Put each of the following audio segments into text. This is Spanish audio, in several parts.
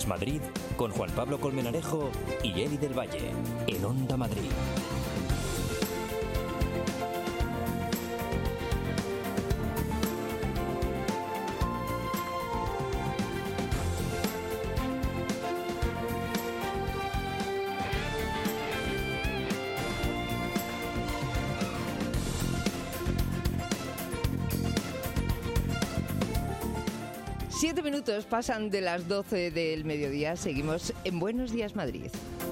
Días Madrid con Juan Pablo Colmenarejo y Eli del Valle en Onda Madrid. Siete minutos pasan de las 12 del mediodía. Seguimos en Buenos Días Madrid.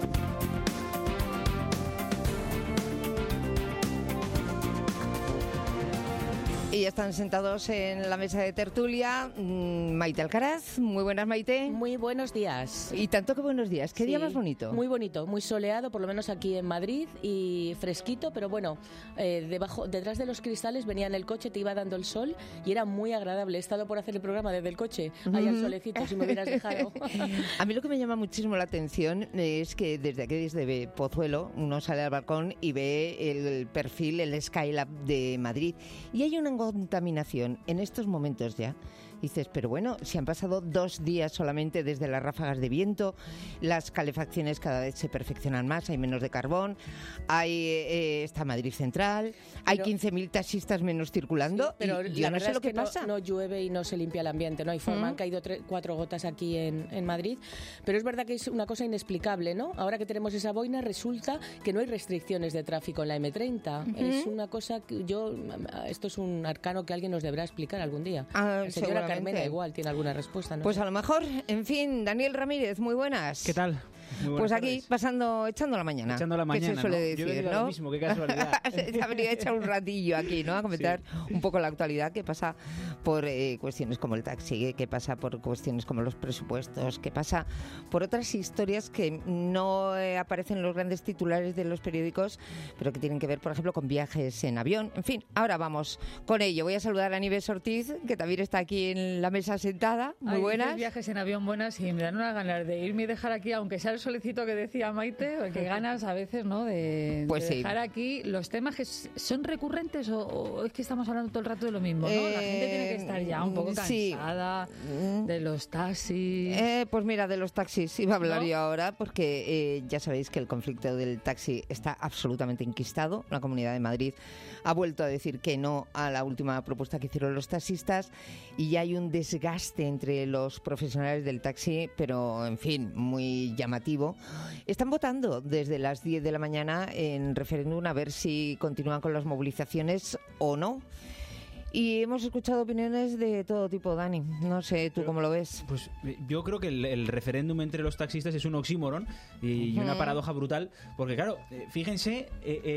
Y ya están sentados en la mesa de tertulia Maite Alcaraz. Muy buenas, Maite. Muy buenos días. Y tanto que buenos días. ¿Qué día más bonito? Muy bonito, muy soleado, por lo menos aquí en Madrid, y fresquito, pero bueno, detrás de los cristales venía en el coche, te iba dando el sol y era muy agradable. He estado por hacer el programa desde el coche, ahí al solecito, si me hubieras dejado. A mí lo que me llama muchísimo la atención es que desde aquí, desde Pozuelo, uno sale al balcón y ve el perfil, el Skylab de Madrid. Y hay una contaminación en estos momentos ya. Dices, pero bueno, si han pasado 2 días solamente desde las ráfagas de viento, las calefacciones cada vez se perfeccionan más, hay menos de carbón, está Madrid Central, hay 15.000 taxistas menos circulando, sí, pero yo no sé lo que pasa. No llueve y no se limpia el ambiente, no hay forma, han caído 4 gotas aquí en Madrid, pero es verdad que es una cosa inexplicable, ¿no? Ahora que tenemos esa boina, resulta que no hay restricciones de tráfico en la M30. Es una cosa que esto es un arcano que alguien nos deberá explicar algún día. Señora Carmena igual tiene alguna respuesta, ¿no? Pues a lo mejor, en fin, Daniel Ramírez, muy buenas. ¿Qué tal? Pues aquí echando la mañana. Echando la mañana, que se suele ¿no? decir, Yo le digo ¿no? lo mismo, qué casualidad. Se habría echado un ratillo aquí, ¿no? A comentar un poco la actualidad que pasa por cuestiones como el taxi, que pasa por cuestiones como los presupuestos, que pasa por otras historias que no aparecen en los grandes titulares de los periódicos, pero que tienen que ver, por ejemplo, con viajes en avión. En fin, ahora vamos con ello. Voy a saludar a Nieves Ortiz, que también está aquí en la mesa sentada. Muy buenas. Viajes en avión buenas y me dan unas ganas de irme y dejar aquí, aunque sea el solecito que decía Maite, que ganas a veces, ¿no? De dejar aquí los temas que son recurrentes o es que estamos hablando todo el rato de lo mismo, ¿no? La gente tiene que estar ya un poco cansada de los taxis. Pues mira, de los taxis iba a hablar yo ahora, porque ya sabéis que el conflicto del taxi está absolutamente enquistado. La Comunidad de Madrid ha vuelto a decir que no a la última propuesta que hicieron los taxistas y ya hay un desgaste entre los profesionales del taxi, pero en fin, muy llamativo. Están votando desde las 10 de la mañana en referéndum a ver si continúan con las movilizaciones o no. Y hemos escuchado opiniones de todo tipo, Dani. No sé, ¿tú cómo lo ves? Pues yo creo que el referéndum entre los taxistas es un oxímoron y una paradoja brutal, porque claro, fíjense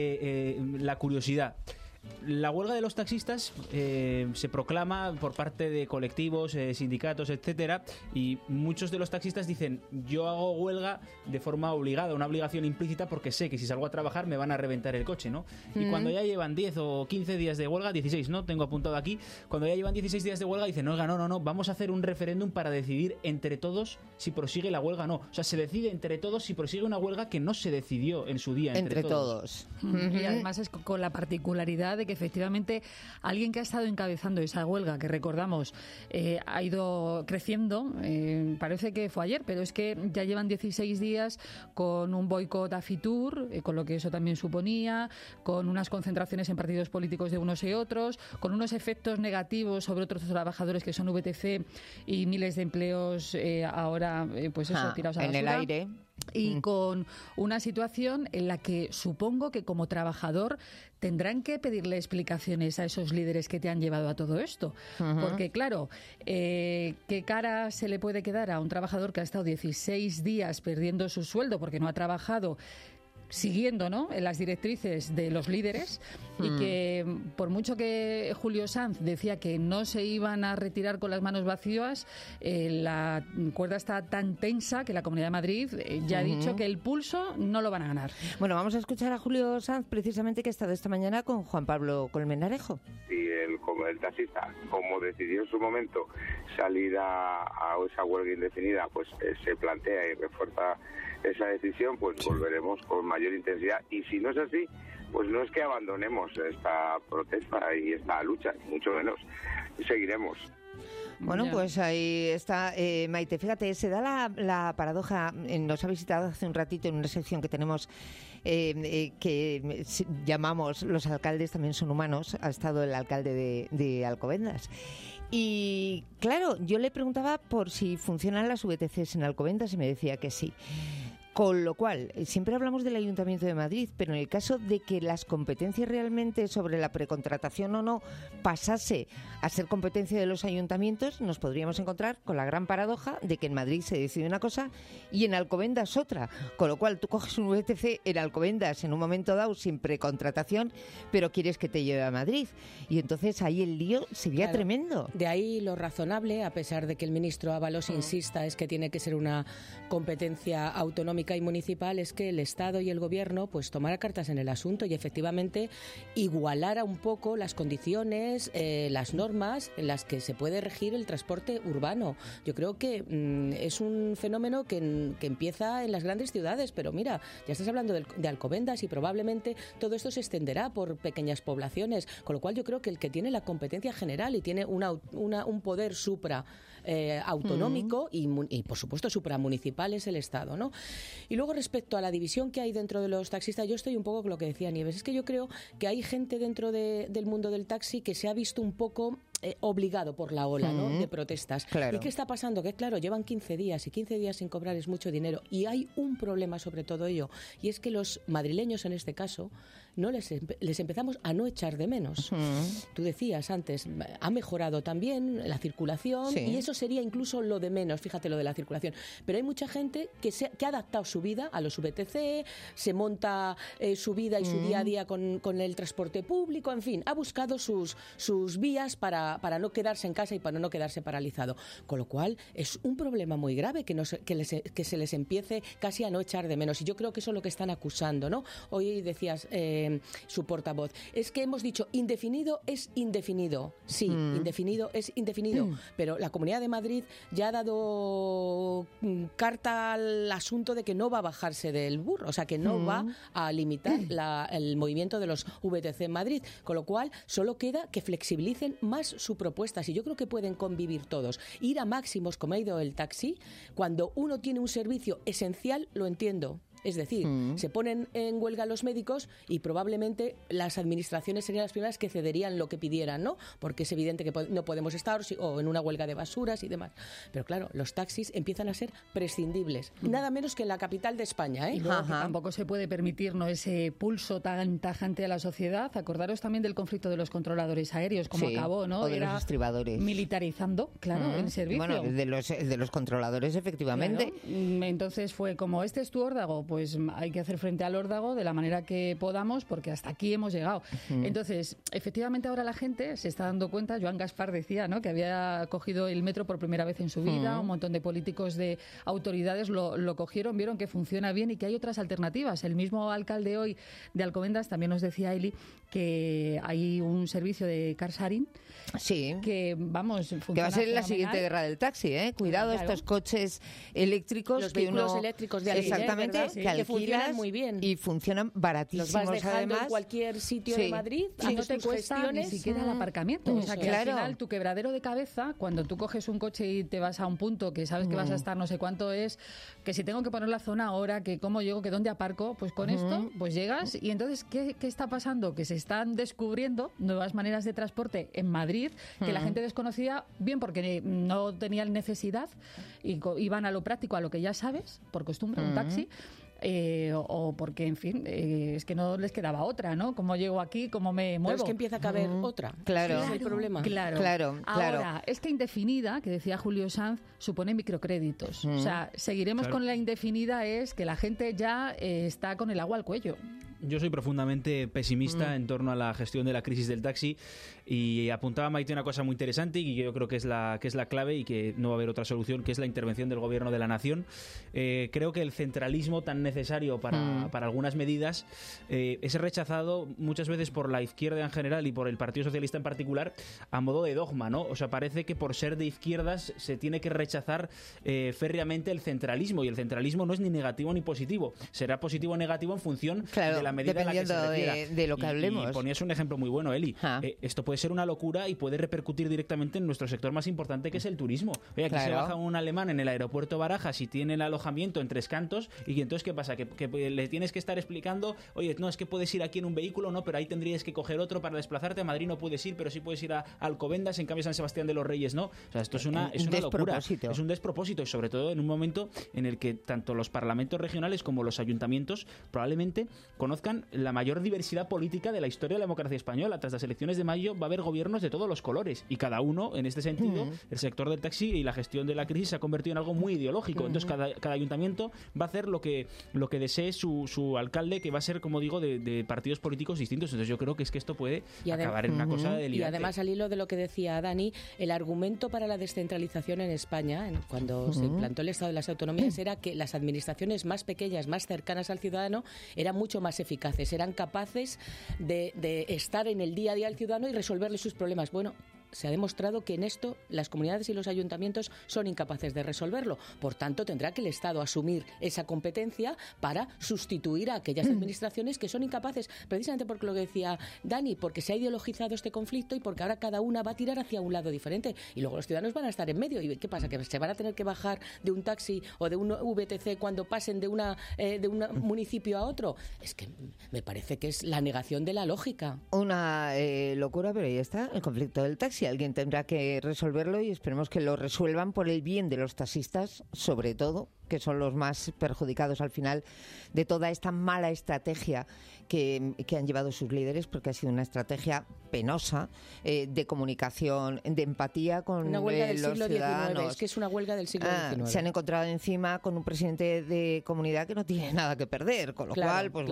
la curiosidad. La huelga de los taxistas se proclama por parte de colectivos, sindicatos, etcétera, y muchos de los taxistas dicen: yo hago huelga de forma obligada, una obligación implícita, porque sé que si salgo a trabajar me van a reventar el coche, ¿no? Y cuando ya llevan 10 o 15 días de huelga, 16, ¿no? Tengo apuntado aquí. Cuando ya llevan 16 días de huelga dicen: no, vamos a hacer un referéndum para decidir entre todos si prosigue la huelga o no. O sea, se decide entre todos si prosigue una huelga que no se decidió en su día entre todos. Y además es con la particularidad de que efectivamente alguien que ha estado encabezando esa huelga, que recordamos ha ido creciendo, parece que fue ayer, pero es que ya llevan 16 días con un boicot a Fitur, con lo que eso también suponía, con unas concentraciones en partidos políticos de unos y otros, con unos efectos negativos sobre otros trabajadores que son VTC y miles de empleos ahora tirados a la basura. En el aire. Y con una situación en la que supongo que como trabajador tendrán que pedirle explicaciones a esos líderes que te han llevado a todo esto. Porque claro, ¿qué cara se le puede quedar a un trabajador que ha estado 16 días perdiendo su sueldo porque no ha trabajado, siguiendo, ¿no?, en las directrices de los líderes, y que por mucho que Julio Sanz decía que no se iban a retirar con las manos vacías, la cuerda está tan tensa que la Comunidad de Madrid ya ha dicho que el pulso no lo van a ganar. Bueno, vamos a escuchar a Julio Sanz, precisamente, que ha estado esta mañana con Juan Pablo Colmenarejo. Si el taxista, como decidió en su momento salir a esa huelga indefinida, pues se plantea y refuerza esa decisión, pues volveremos con mayor intensidad. Y si no es así, pues no es que abandonemos esta protesta y esta lucha, mucho menos, seguiremos. Bueno, Ya. pues ahí está, Maite. Fíjate, se da la paradoja, nos ha visitado hace un ratito en una sección que tenemos que llamamos Los alcaldes también son humanos. Ha estado el alcalde de Alcobendas. Y claro, yo le preguntaba por si funcionan las VTCs en Alcobendas y me decía que sí. Con lo cual, siempre hablamos del Ayuntamiento de Madrid, pero en el caso de que las competencias realmente sobre la precontratación o no pasase a ser competencia de los ayuntamientos, nos podríamos encontrar con la gran paradoja de que en Madrid se decide una cosa y en Alcobendas otra. Con lo cual, tú coges un VTC en Alcobendas en un momento dado sin precontratación, pero quieres que te lleve a Madrid. Y entonces ahí el lío sería tremendo. De ahí lo razonable, a pesar de que el ministro Ábalos insista, es que tiene que ser una competencia autonómica y municipal, es que el Estado y el Gobierno pues tomara cartas en el asunto y efectivamente igualara un poco las condiciones, las normas en las que se puede regir el transporte urbano. Yo creo que es un fenómeno que empieza en las grandes ciudades, pero mira, ya estás hablando de Alcobendas y probablemente todo esto se extenderá por pequeñas poblaciones, con lo cual yo creo que el que tiene la competencia general y tiene un poder supra autonómico y por supuesto supramunicipal es el Estado, ¿no? Y luego respecto a la división que hay dentro de los taxistas, yo estoy un poco con lo que decía Nieves, es que yo creo que hay gente dentro del mundo del taxi que se ha visto un poco obligado por la ola, ¿no?, de protestas. Claro. ¿Y qué está pasando? Que claro, llevan 15 días y 15 días sin cobrar es mucho dinero y hay un problema sobre todo ello y es que los madrileños en este caso no les empezamos a no echar de menos. Tú decías antes, ha mejorado también la circulación y eso sería incluso lo de menos, fíjate lo de la circulación, pero hay mucha gente que ha adaptado su vida a los VTC, se monta su vida y su día a día con el transporte público, en fin, ha buscado sus vías para no quedarse en casa y para no quedarse paralizado, con lo cual es un problema muy grave que se les empiece casi a no echar de menos y yo creo que eso es lo que están acusando, ¿no? Hoy decías su portavoz, es que hemos dicho indefinido es indefinido, sí, indefinido es indefinido, pero la Comunidad de Madrid ya ha dado carta al asunto de que no va a bajarse del burro, o sea que no va a limitar el movimiento de los VTC en Madrid, con lo cual solo queda que flexibilicen más su propuesta, y yo creo que pueden convivir todos, ir a máximos como ha ido el taxi, cuando uno tiene un servicio esencial, lo entiendo. Es decir, se ponen en huelga los médicos y probablemente las administraciones serían las primeras que cederían lo que pidieran, ¿no? Porque es evidente que no podemos estar o en una huelga de basuras y demás. Pero claro, los taxis empiezan a ser prescindibles. Nada menos que en la capital de España, ¿eh? Y luego que tampoco se puede permitir, ¿no?, ese pulso tan tajante a la sociedad. Acordaros también del conflicto de los controladores aéreos, como acabó, ¿no? O de los estribadores. Militarizando, claro, el servicio. Bueno, de los controladores, efectivamente. Claro. Entonces fue como, este es tu órdago, pues hay que hacer frente al órdago de la manera que podamos, porque hasta aquí hemos llegado. Entonces, efectivamente ahora la gente se está dando cuenta, Joan Gaspar decía, ¿no?, que había cogido el metro por primera vez en su vida, un montón de políticos, de autoridades lo cogieron, vieron que funciona bien y que hay otras alternativas. El mismo alcalde hoy de Alcobendas también nos decía, Eli, que hay un servicio de car sharing que, vamos, funciona que va a ser la fenomenal. siguiente guerra del taxi, ¿eh? Cuidado, Claro. estos coches eléctricos Los que vehículos uno eléctricos de alquiler, exactamente, ¿verdad? que Que alquilas funcionan muy bien. y funcionan baratísimos, Los vas dejando además. en cualquier sitio de Madrid, Y no haces te tus cuesta gestiones. ni siquiera el aparcamiento. O sea, Eso que es. al Claro. final tu quebradero de cabeza, cuando tú coges un coche y te vas a un punto que sabes que vas a estar no sé cuánto es, que si tengo que poner la zona ahora, que cómo llego, que dónde aparco, pues con esto pues llegas. Y entonces, ¿qué está pasando? Que se están descubriendo nuevas maneras de transporte en Madrid que la gente desconocía, bien porque no tenían necesidad y iban a lo práctico, a lo que ya sabes, por costumbre, un taxi. O porque, en fin, es que no les quedaba otra, ¿no? ¿Cómo llego aquí? ¿Cómo me muevo? Pero es que empieza a caber otra. Claro. Ese es el problema. Claro. Ahora, es que indefinida, que decía Julio Sanz, supone microcréditos. O sea, seguiremos con la indefinida, es que la gente ya está con el agua al cuello. Yo soy profundamente pesimista en torno a la gestión de la crisis del taxi y apuntaba Maite una cosa muy interesante y yo creo que es la clave y que no va a haber otra solución, que es la intervención del Gobierno de la Nación. Creo que el centralismo tan necesario para algunas medidas es rechazado muchas veces por la izquierda en general y por el Partido Socialista en particular a modo de dogma, ¿no? O sea, parece que por ser de izquierdas se tiene que rechazar férreamente el centralismo y el centralismo no es ni negativo ni positivo. Será positivo o negativo en función de la medida a la que se dependiendo refiera. de lo que hablemos. Y ponías un ejemplo muy bueno, Eli. Esto puede ser una locura y puede repercutir directamente en nuestro sector más importante, que es el turismo. Oye, aquí se baja un alemán en el aeropuerto Barajas y tiene el alojamiento en Tres Cantos, y entonces ¿qué pasa? Que le tienes que estar explicando, oye, no, es que puedes ir aquí en un vehículo, no, pero ahí tendrías que coger otro para desplazarte. A Madrid no puedes ir, pero sí puedes ir a Alcobendas, en cambio San Sebastián de los Reyes no. O sea, esto es una locura. Es un despropósito, y sobre todo en un momento en el que tanto los parlamentos regionales como los ayuntamientos probablemente conozcan la mayor diversidad política de la historia de la democracia española. Tras las elecciones de mayo va a haber gobiernos de todos los colores, y cada uno, en este sentido, el sector del taxi y la gestión de la crisis se ha convertido en algo muy ideológico. Entonces cada ayuntamiento va a hacer lo que desee su alcalde, que va a ser, como digo, de partidos políticos distintos. Entonces yo creo que esto puede acabar en una cosa delirante. Y además, al hilo de lo que decía Dani, el argumento para la descentralización en España, cuando se implantó el Estado de las Autonomías, era que las administraciones más pequeñas, más cercanas al ciudadano, eran mucho más eficaces, eran capaces de estar en el día a día del ciudadano y resolverle sus problemas. Bueno, se ha demostrado que en esto las comunidades y los ayuntamientos son incapaces de resolverlo. Por tanto, tendrá que el Estado asumir esa competencia para sustituir a aquellas administraciones que son incapaces, precisamente por lo que decía Dani, porque se ha ideologizado este conflicto y porque ahora cada una va a tirar hacia un lado diferente. Y luego los ciudadanos van a estar en medio. ¿Y qué pasa? ¿Que se van a tener que bajar de un taxi o de un VTC cuando pasen de un municipio a otro? Es que me parece que es la negación de la lógica. Una locura, pero ahí está, el conflicto del taxi. Alguien tendrá que resolverlo, y esperemos que lo resuelvan por el bien de los taxistas, sobre todo, que son los más perjudicados al final de toda esta mala estrategia que han llevado sus líderes, porque ha sido una estrategia penosa de comunicación, de empatía con una huelga del los siglo ciudadanos. XIX, es que es una huelga del siglo XIX. Se han encontrado encima con un presidente de comunidad que no tiene nada que perder, con lo cual, pues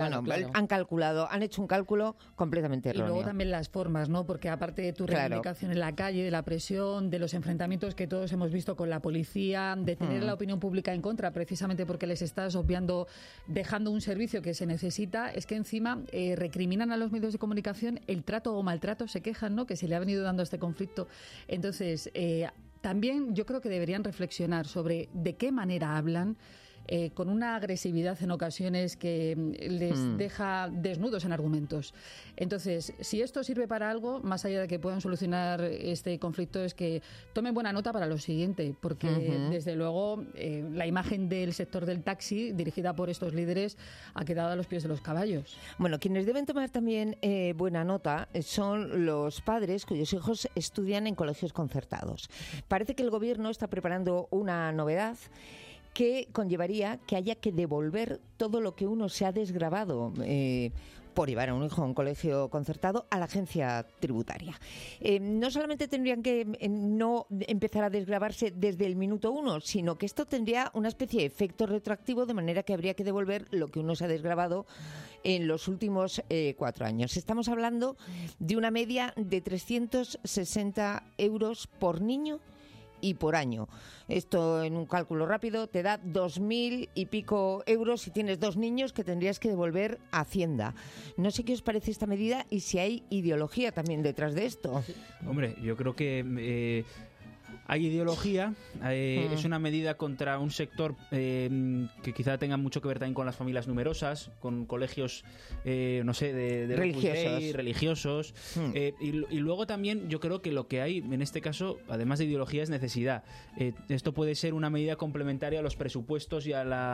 han hecho un cálculo completamente erróneo. Y luego también las formas, ¿no? Porque aparte de tu reivindicación en la calle, de la presión, de los enfrentamientos que todos hemos visto con la policía, de tener la opinión pública en contra, precisamente porque les estás obviando, dejando un servicio que se necesita, es que encima recriminan a los medios de comunicación el trato o maltrato, se quejan, ¿no?, que se le ha venido dando a este conflicto. Entonces, también yo creo que deberían reflexionar sobre de qué manera hablan, con una agresividad en ocasiones que les deja desnudos en argumentos. Entonces, si esto sirve para algo, más allá de que puedan solucionar este conflicto, es que tomen buena nota para lo siguiente, porque desde luego la imagen del sector del taxi, dirigida por estos líderes, ha quedado a los pies de los caballos. Bueno, quienes deben tomar también buena nota son los padres cuyos hijos estudian en colegios concertados. Parece que el Gobierno está preparando una novedad que conllevaría que haya que devolver todo lo que uno se ha desgravado por llevar a un hijo a un colegio concertado a la agencia tributaria. No solamente tendrían que no empezar a desgravarse desde el minuto 1, sino que esto tendría una especie de efecto retroactivo, de manera que habría que devolver lo que uno se ha desgravado en los últimos 4 años. Estamos hablando de una media de 360 euros por niño y por año. Esto, en un cálculo rápido, te da 2.000 y pico euros si tienes 2 niños que tendrías que devolver a Hacienda. No sé qué os parece esta medida y si hay ideología también detrás de esto. Hombre, yo creo que hay ideología, es una medida contra un sector que quizá tenga mucho que ver también con las familias numerosas, con colegios, no sé, de religiosos. Y luego también yo creo que lo que hay en este caso, además de ideología, es necesidad. Esto puede ser una medida complementaria a los presupuestos y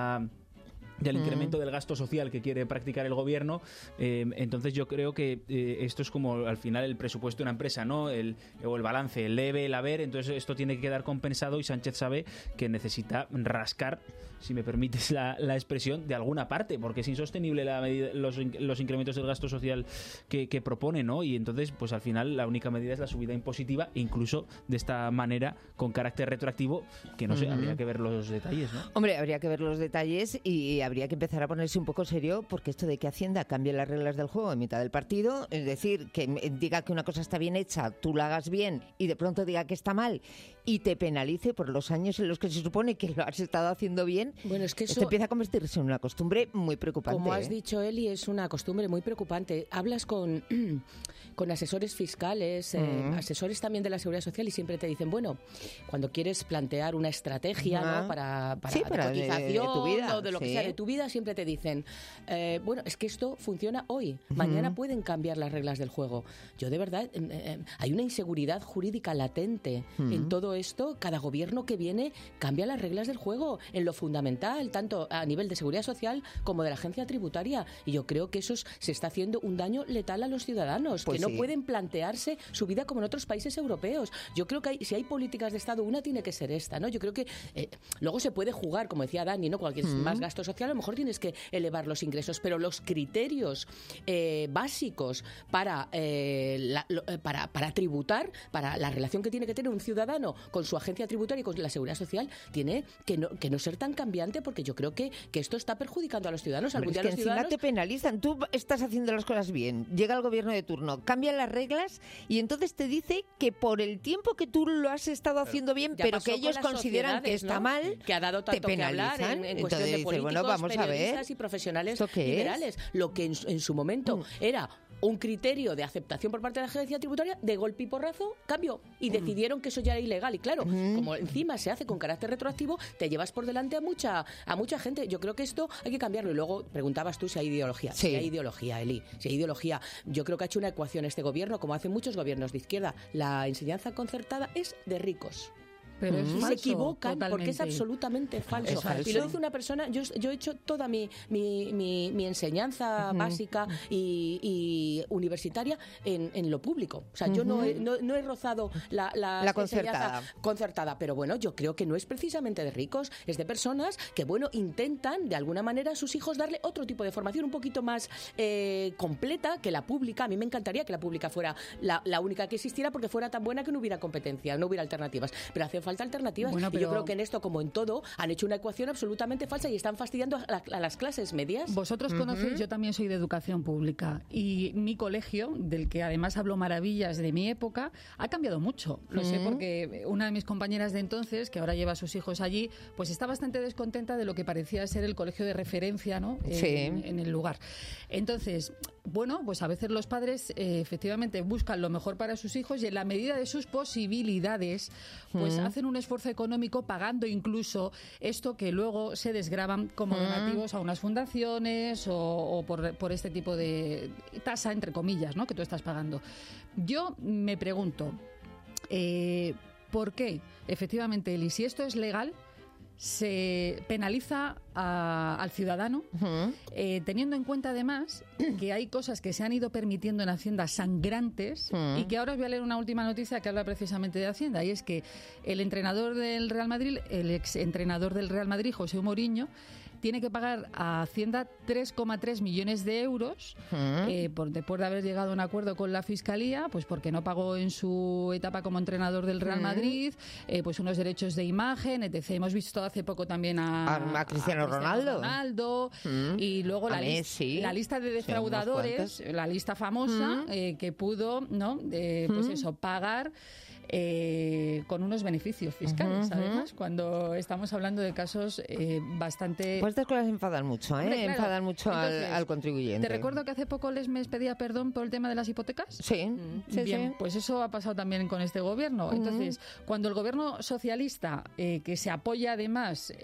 del incremento del gasto social que quiere practicar el Gobierno. Entonces yo creo que esto es como al final el presupuesto de una empresa, ¿no? O el balance, el debe, el haber. Entonces esto tiene que quedar compensado, y Sánchez sabe que necesita rascar, si me permites la expresión, de alguna parte, porque es insostenible los incrementos del gasto social que propone, ¿no? Y entonces, pues al final la única medida es la subida impositiva, e incluso de esta manera con carácter retroactivo, que no sé, habría que ver los detalles, ¿no? Hombre, habría que ver los detalles, y habría que empezar a ponerse un poco serio, porque esto de que Hacienda cambie las reglas del juego en mitad del partido, es decir, que diga que una cosa está bien hecha, tú la hagas bien, y de pronto diga que está mal, y te penalice por los años en los que se supone que lo has estado haciendo bien, bueno, es que eso esto empieza a convertirse en una costumbre muy preocupante. Como has dicho, Eli, es una costumbre muy preocupante. Hablas con asesores fiscales, asesores también de la Seguridad Social, y siempre te dicen, bueno, cuando quieres plantear una estrategia, ¿no? para cotización de tu vida, o de lo que sea de tu vida, siempre te dicen, bueno, es que esto funciona hoy, mañana pueden cambiar las reglas del juego. Yo de verdad, hay una inseguridad jurídica latente en todo esto. Cada gobierno que viene cambia las reglas del juego en lo fundamental, tanto a nivel de seguridad social como de la agencia tributaria, y yo creo que eso se está haciendo un daño letal a los ciudadanos, pues que no pueden plantearse su vida como en otros países europeos. Yo creo que si hay políticas de Estado, una tiene que ser esta, ¿no? Yo creo que luego se puede jugar, como decía Dani, ¿no? Cualquier más gasto social, a lo mejor tienes que elevar los ingresos, pero los criterios básicos para tributar, para la relación que tiene que tener un ciudadano con su agencia tributaria y con la seguridad social, tiene que no ser tan cambiante, porque yo creo que esto está perjudicando a los ciudadanos. Algún día los ciudadanos te penalizan. Tú estás haciendo las cosas bien, llega el gobierno de turno, cambian las reglas y entonces te dice que por el tiempo que tú lo has estado haciendo bien, pero que ellos consideran que está mal, que ha dado tanto te penalizan. Que hablar en cuestión de políticos, bueno, vamos a ver, y profesionales liberales. Lo que en su momento era un criterio de aceptación por parte de la agencia tributaria, de golpe y porrazo cambió, y decidieron que eso ya era ilegal. Y claro, como encima se hace con carácter retroactivo, te llevas por delante a mucha gente. Yo creo que esto hay que cambiarlo. Y luego preguntabas tú si hay ideología. Sí. Si hay ideología, Eli. Si hay ideología. Yo creo que ha hecho una ecuación este gobierno, como hacen muchos gobiernos de izquierda. La enseñanza concertada es de ricos. Pero es falso, se equivocan totalmente. porque es absolutamente falso. Es falso. Y lo dice una persona, yo he hecho toda mi enseñanza básica y universitaria en lo público. O sea, yo no he rozado la concertada. Pero bueno, yo creo que no es precisamente de ricos, es de personas que, bueno, intentan de alguna manera a sus hijos darle otro tipo de formación un poquito más completa que la pública. A mí me encantaría que la pública fuera la única que existiera, porque fuera tan buena que no hubiera competencia, no hubiera alternativas. Pero hace falta alternativas. Bueno, y yo creo que en esto, como en todo, han hecho una ecuación absolutamente falsa y están fastidiando a las clases medias. Vosotros conocéis, yo también soy de educación pública, y mi colegio, del que además hablo maravillas de mi época, ha cambiado mucho. Lo sé porque una de mis compañeras de entonces, que ahora lleva a sus hijos allí, pues está bastante descontenta de lo que parecía ser el colegio de referencia, ¿no? En el lugar. Entonces, bueno, pues a veces los padres efectivamente buscan lo mejor para sus hijos, y en la medida de sus posibilidades, pues hacen un esfuerzo económico, pagando incluso esto que luego se desgravan como donativos a unas fundaciones o por este tipo de tasa, entre comillas, ¿no?, que tú estás pagando. Yo me pregunto, ¿por qué? Efectivamente, Eli, si esto es legal, se penaliza al ciudadano, teniendo en cuenta además que hay cosas que se han ido permitiendo en Hacienda sangrantes, y que ahora os voy a leer una última noticia que habla precisamente de Hacienda, y es que el entrenador del Real Madrid, el exentrenador del Real Madrid, José Mourinho, tiene que pagar a Hacienda 3,3 millones de euros después de haber llegado a un acuerdo con la Fiscalía, pues porque no pagó en su etapa como entrenador del Real Madrid pues unos derechos de imagen, etc. Hemos visto hace poco también a Cristiano Ronaldo. Y luego la lista de defraudadores, la lista famosa que pudo, ¿no?, pues eso, pagar con unos beneficios fiscales, además, cuando estamos hablando de casos bastante... Pues estas cosas enfadan mucho, Hombre, claro. Enfadan mucho al contribuyente. Te recuerdo que hace poco me pedía perdón por el tema de las hipotecas. Sí. Bien, pues eso ha pasado también con este gobierno. Entonces, cuando el gobierno socialista, que se apoya además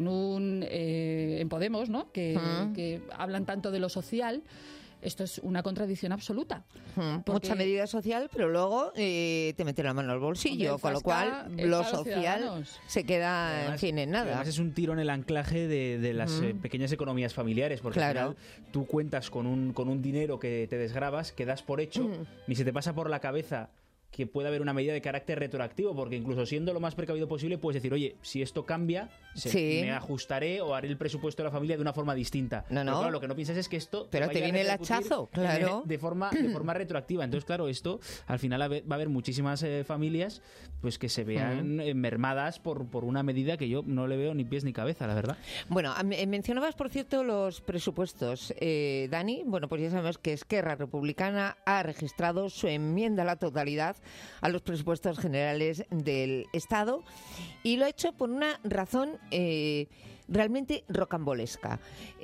en Podemos, ¿no?, que hablan tanto de lo social, esto es una contradicción absoluta. Mucha medida social, pero luego te mete la mano al bolsillo, con lo cual lo social se queda, además, en nada. Además es un tiro en el anclaje de las pequeñas economías familiares, porque al final tú cuentas con un dinero que te desgravas, que das por hecho, ni se te pasa por la cabeza que pueda haber una medida de carácter retroactivo, porque incluso siendo lo más precavido posible puedes decir, oye, si esto cambia, me ajustaré o haré el presupuesto de la familia de una forma distinta. Pero claro, lo que no piensas es que esto... Pero te viene el hachazo, claro. De forma retroactiva. Entonces, claro, esto al final va a haber muchísimas familias pues que se vean mermadas por una medida que yo no le veo ni pies ni cabeza, la verdad. Bueno, mencionabas, por cierto, los presupuestos. Dani, bueno, pues ya sabemos que Esquerra Republicana ha registrado su enmienda a la totalidad a los presupuestos generales del Estado, y lo ha hecho por una razón realmente rocambolesca.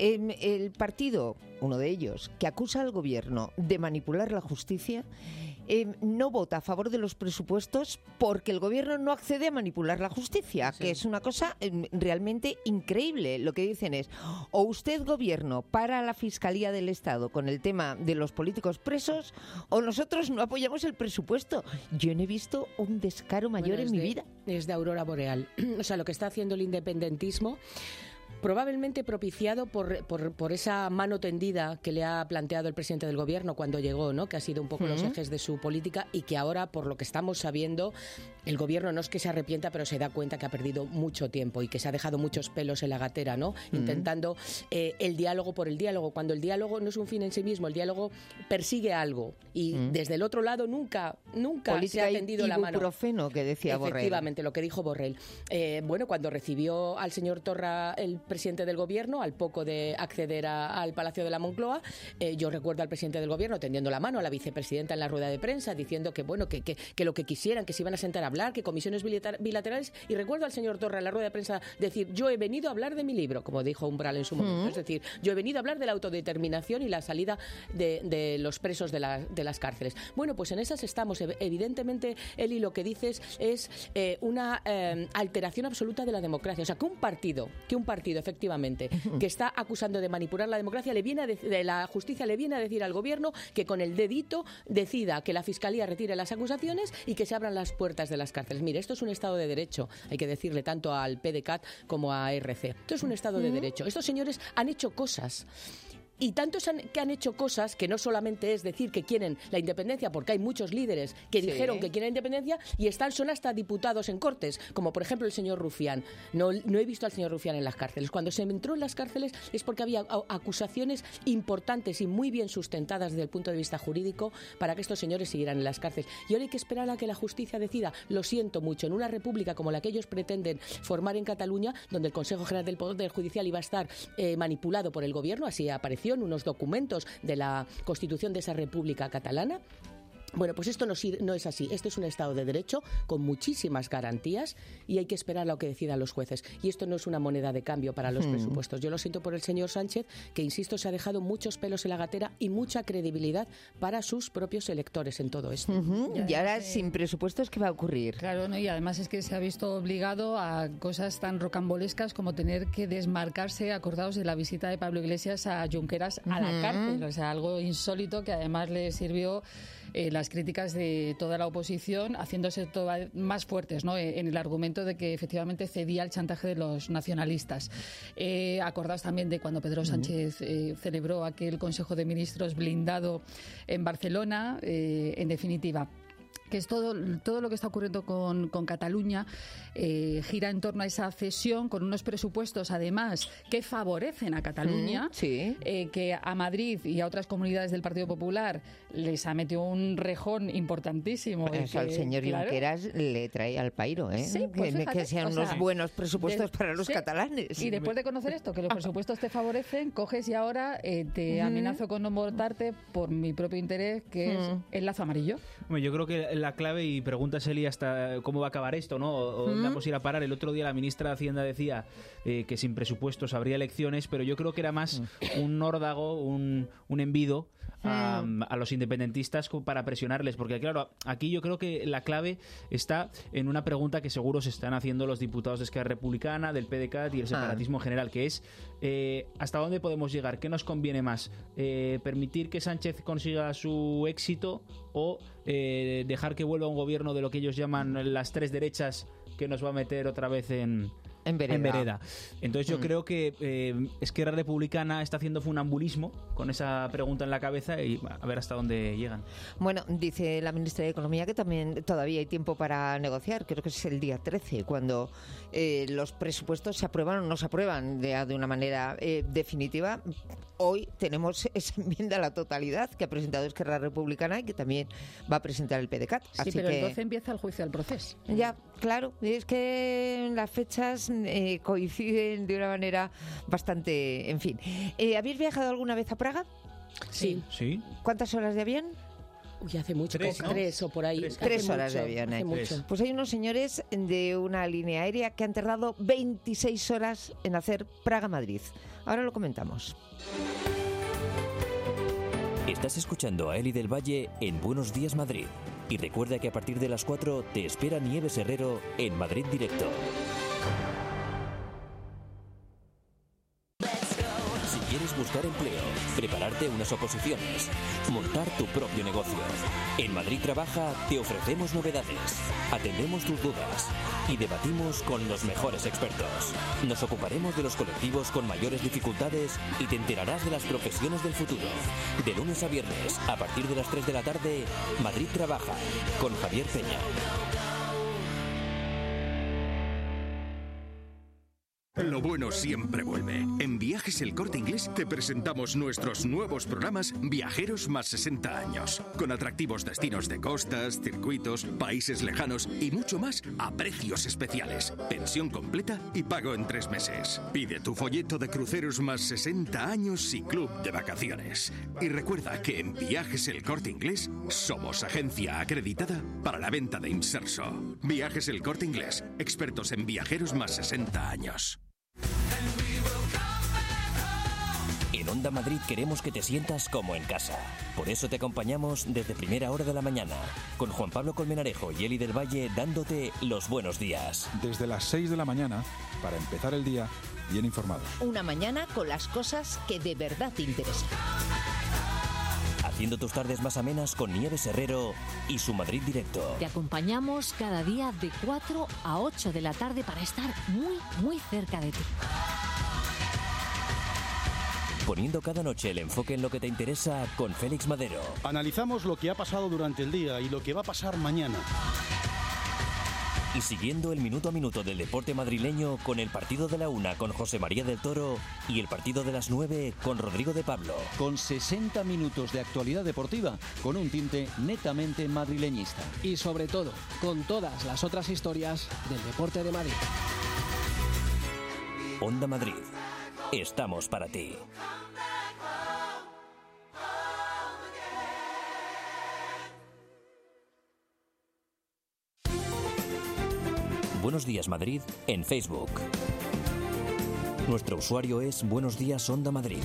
El partido, uno de ellos, que acusa al gobierno de manipular la justicia, no vota a favor de los presupuestos porque el gobierno no accede a manipular la justicia, que es una cosa realmente increíble. Lo que dicen es, o usted, gobierno, para la Fiscalía del Estado con el tema de los políticos presos, o nosotros no apoyamos el presupuesto. Yo no he visto un descaro mayor en mi vida. Es de aurora boreal. O sea, lo que está haciendo el independentismo, probablemente propiciado por esa mano tendida que le ha planteado el presidente del gobierno cuando llegó, ¿no? Que ha sido un poco los ejes de su política, y que ahora, por lo que estamos sabiendo, el gobierno no es que se arrepienta, pero se da cuenta que ha perdido mucho tiempo y que se ha dejado muchos pelos en la gatera, ¿no? Intentando el diálogo por el diálogo, cuando el diálogo no es un fin en sí mismo, el diálogo persigue algo, y desde el otro lado nunca se ha tendido la mano. Ibuprofeno, que decía Borrell. Efectivamente, lo que dijo Borrell. Bueno, cuando recibió al señor Torra, el presidente del gobierno, al poco de acceder al Palacio de la Moncloa, yo recuerdo al presidente del gobierno tendiendo la mano a la vicepresidenta en la rueda de prensa, diciendo que bueno, que lo que quisieran, que se iban a sentar a hablar, que comisiones bilaterales, y recuerdo al señor Torra en la rueda de prensa decir, yo he venido a hablar de mi libro, como dijo Umbral en su momento, es decir, yo he venido a hablar de la autodeterminación y la salida de los presos de las cárceles. Bueno, pues en esas estamos. Evidentemente, Eli, lo que dices es una alteración absoluta de la democracia. O sea, que un partido efectivamente, que está acusando de manipular la democracia, de la justicia, le viene a decir al gobierno que con el dedito decida que la Fiscalía retire las acusaciones y que se abran las puertas de las cárceles. Mire, esto es un Estado de Derecho, hay que decirle tanto al PDCAT como a RC. Esto es un Estado de Derecho. Estos señores han hecho cosas. Y tantos que han hecho cosas que no solamente es decir que quieren la independencia, porque hay muchos líderes que dijeron que quieren la independencia y son hasta diputados en Cortes, como por ejemplo el señor Rufián. No he visto al señor Rufián en las cárceles. Cuando se entró en las cárceles es porque había acusaciones importantes y muy bien sustentadas desde el punto de vista jurídico para que estos señores siguieran en las cárceles. Y ahora hay que esperar a que la justicia decida. Lo siento mucho, en una república como la que ellos pretenden formar en Cataluña, donde el Consejo General del Poder Judicial iba a estar manipulado por el gobierno, así apareció en unos documentos de la Constitución de esa República Catalana. Bueno, pues esto no es así. Esto es un Estado de Derecho con muchísimas garantías y hay que esperar a lo que decidan los jueces. Y esto no es una moneda de cambio para los presupuestos. Yo lo siento por el señor Sánchez, que, insisto, se ha dejado muchos pelos en la gatera y mucha credibilidad para sus propios electores en todo esto. Y ahora, sin presupuestos, ¿qué va a ocurrir? Claro, ¿no? Y además es que se ha visto obligado a cosas tan rocambolescas como tener que desmarcarse, acordados de la visita de Pablo Iglesias a Junqueras a la cárcel. O sea, algo insólito que además le sirvió las críticas de toda la oposición, haciéndose todavía más fuertes, ¿no?, en el argumento de que efectivamente cedía al chantaje de los nacionalistas. Acordaos también de cuando Pedro Sánchez celebró aquel Consejo de Ministros blindado en Barcelona, en definitiva. Que es todo lo que está ocurriendo con Cataluña, gira en torno a esa cesión con unos presupuestos, además, que favorecen a Cataluña, que a Madrid y a otras comunidades del Partido Popular les ha metido un rejón importantísimo. Eso al señor Junqueras le trae al pairo, ¿eh? Sí, pues fíjate, que sean unos buenos presupuestos para los catalanes. Y después de conocer esto, que los presupuestos te favorecen, coges y ahora te amenazo con no votarte por mi propio interés, que es el lazo amarillo. Bueno, yo creo que la clave, y preguntas, Eli, hasta cómo va a acabar esto, ¿no? O dónde vamos a ir a parar. El otro día la ministra de Hacienda decía que sin presupuestos habría elecciones, pero yo creo que era más un órdago, un envido a los independentistas para presionarles, porque claro, aquí yo creo que la clave está en una pregunta que seguro se están haciendo los diputados de Esquerra Republicana, del PDCAT y el separatismo en general, que es ¿hasta dónde podemos llegar? ¿Qué nos conviene más? ¿Permitir que Sánchez consiga su éxito o dejar que vuelva un gobierno de lo que ellos llaman las tres derechas, que nos va a meter otra vez en vereda? Entonces yo creo que Esquerra Republicana está haciendo funambulismo con esa pregunta en la cabeza y a ver hasta dónde llegan. Bueno, dice la ministra de Economía que también todavía hay tiempo para negociar. Creo que es el día 13 cuando los presupuestos se aprueban o no se aprueban de una manera definitiva. Hoy tenemos esa enmienda a la totalidad que ha presentado Esquerra Republicana y que también va a presentar el PDCAT. Sí, así pero que... el 12 empieza el juicio al proceso. Ya, claro, es que las fechas coinciden de una manera bastante... En fin. ¿Habéis viajado alguna vez a Praga? Sí. ¿Sí? ¿Cuántas horas de avión? Uy, hace mucho. 3, ¿no? 3 o por ahí. 3 horas de avión. Hace mucho. Pues hay unos señores de una línea aérea que han tardado 26 horas en hacer Praga-Madrid. Ahora lo comentamos. Estás escuchando a Eli del Valle en Buenos Días Madrid. Y recuerda que a partir de las 4 te espera Nieves Herrero en Madrid Directo. Si quieres buscar empleo, prepararte unas oposiciones, montar tu propio negocio. En Madrid Trabaja te ofrecemos novedades, atendemos tus dudas y debatimos con los mejores expertos. Nos ocuparemos de los colectivos con mayores dificultades y te enterarás de las profesiones del futuro. De lunes a viernes, a partir de las 3 de la tarde, Madrid Trabaja, con Javier Peña. Lo bueno siempre vuelve. En Viajes El Corte Inglés te presentamos nuestros nuevos programas Viajeros más 60 años, con atractivos destinos de costas, circuitos, países lejanos y mucho más a precios especiales. Pensión completa y pago en 3 meses. Pide tu folleto de cruceros más 60 años y club de vacaciones. Y recuerda que en Viajes El Corte Inglés somos agencia acreditada para la venta de inserso. Viajes El Corte Inglés, expertos en viajeros más 60 años. En Onda Madrid queremos que te sientas como en casa. Por eso te acompañamos desde primera hora de la mañana, con Juan Pablo Colmenarejo y Eli del Valle dándote los buenos días. Desde las 6 de la mañana, para empezar el día bien informados. Una mañana con las cosas que de verdad te interesan. Haciendo tus tardes más amenas con Nieves Herrero y su Madrid Directo. Te acompañamos cada día de 4 a 8 de la tarde para estar muy, muy cerca de ti. Poniendo cada noche el enfoque en lo que te interesa con Félix Madero. Analizamos lo que ha pasado durante el día y lo que va a pasar mañana. Y siguiendo el minuto a minuto del deporte madrileño con el partido de la 1 con José María del Toro y el partido de las 9 con Rodrigo de Pablo. Con 60 minutos de actualidad deportiva con un tinte netamente madrileñista. Y sobre todo, con todas las otras historias del deporte de Madrid. Onda Madrid. Estamos para ti. Buenos Días Madrid en Facebook. Nuestro usuario es Buenos Días Onda Madrid.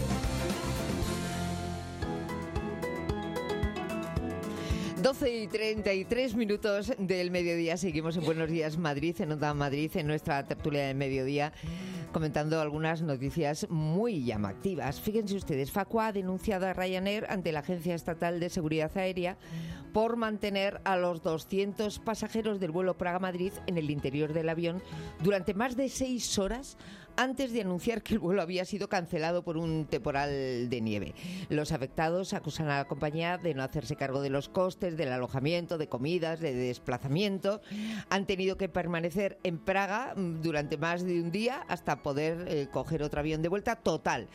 12:33 del mediodía. Seguimos en Buenos Días Madrid, en Onda Madrid, en nuestra tertulia del mediodía, comentando algunas noticias muy llamativas. Fíjense ustedes, Facua ha denunciado a Ryanair ante la Agencia Estatal de Seguridad Aérea por mantener a los 200 pasajeros del vuelo Praga-Madrid en el interior del avión durante más de 6 horas antes de anunciar que el vuelo había sido cancelado por un temporal de nieve. Los afectados acusan a la compañía de no hacerse cargo de los costes del alojamiento, de comidas, de desplazamiento. Han tenido que permanecer en Praga durante más de un día hasta poder coger otro avión de vuelta. Total,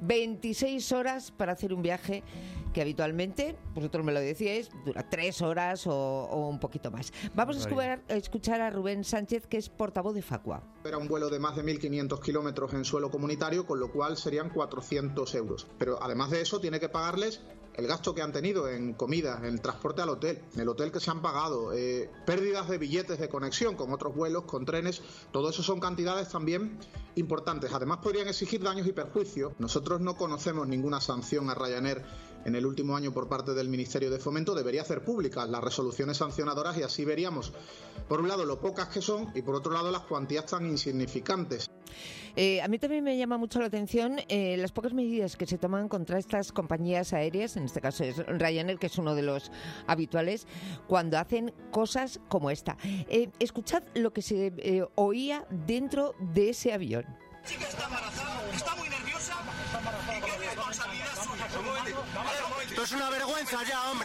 26 horas para hacer un viaje que habitualmente, vosotros me lo decíais, dura 3 horas o un poquito más. Vamos a escuchar a Rubén Sánchez, que es portavoz de Facua. Era un vuelo de más de 1.500 kilómetros en suelo comunitario, con lo cual serían 400 euros. Pero además de eso tiene que pagarles el gasto que han tenido en comida, en el transporte al hotel, en el hotel que se han pagado, pérdidas de billetes de conexión con otros vuelos, con trenes. Todo eso son cantidades también importantes. Además podrían exigir daños y perjuicios. Nosotros no conocemos ninguna sanción a Ryanair en el último año por parte del Ministerio de Fomento. Debería hacer públicas las resoluciones sancionadoras y así veríamos, por un lado, lo pocas que son y por otro lado, las cuantías tan insignificantes. A mí también me llama mucho la atención las pocas medidas que se toman contra estas compañías aéreas, en este caso es Ryanair, que es uno de los habituales, cuando hacen cosas como esta. Escuchad lo que se oía dentro de ese avión. Chica está embarazada, está muy nerviosa. ¿Y qué responsabilidad suya? Esto es una vergüenza ya, hombre.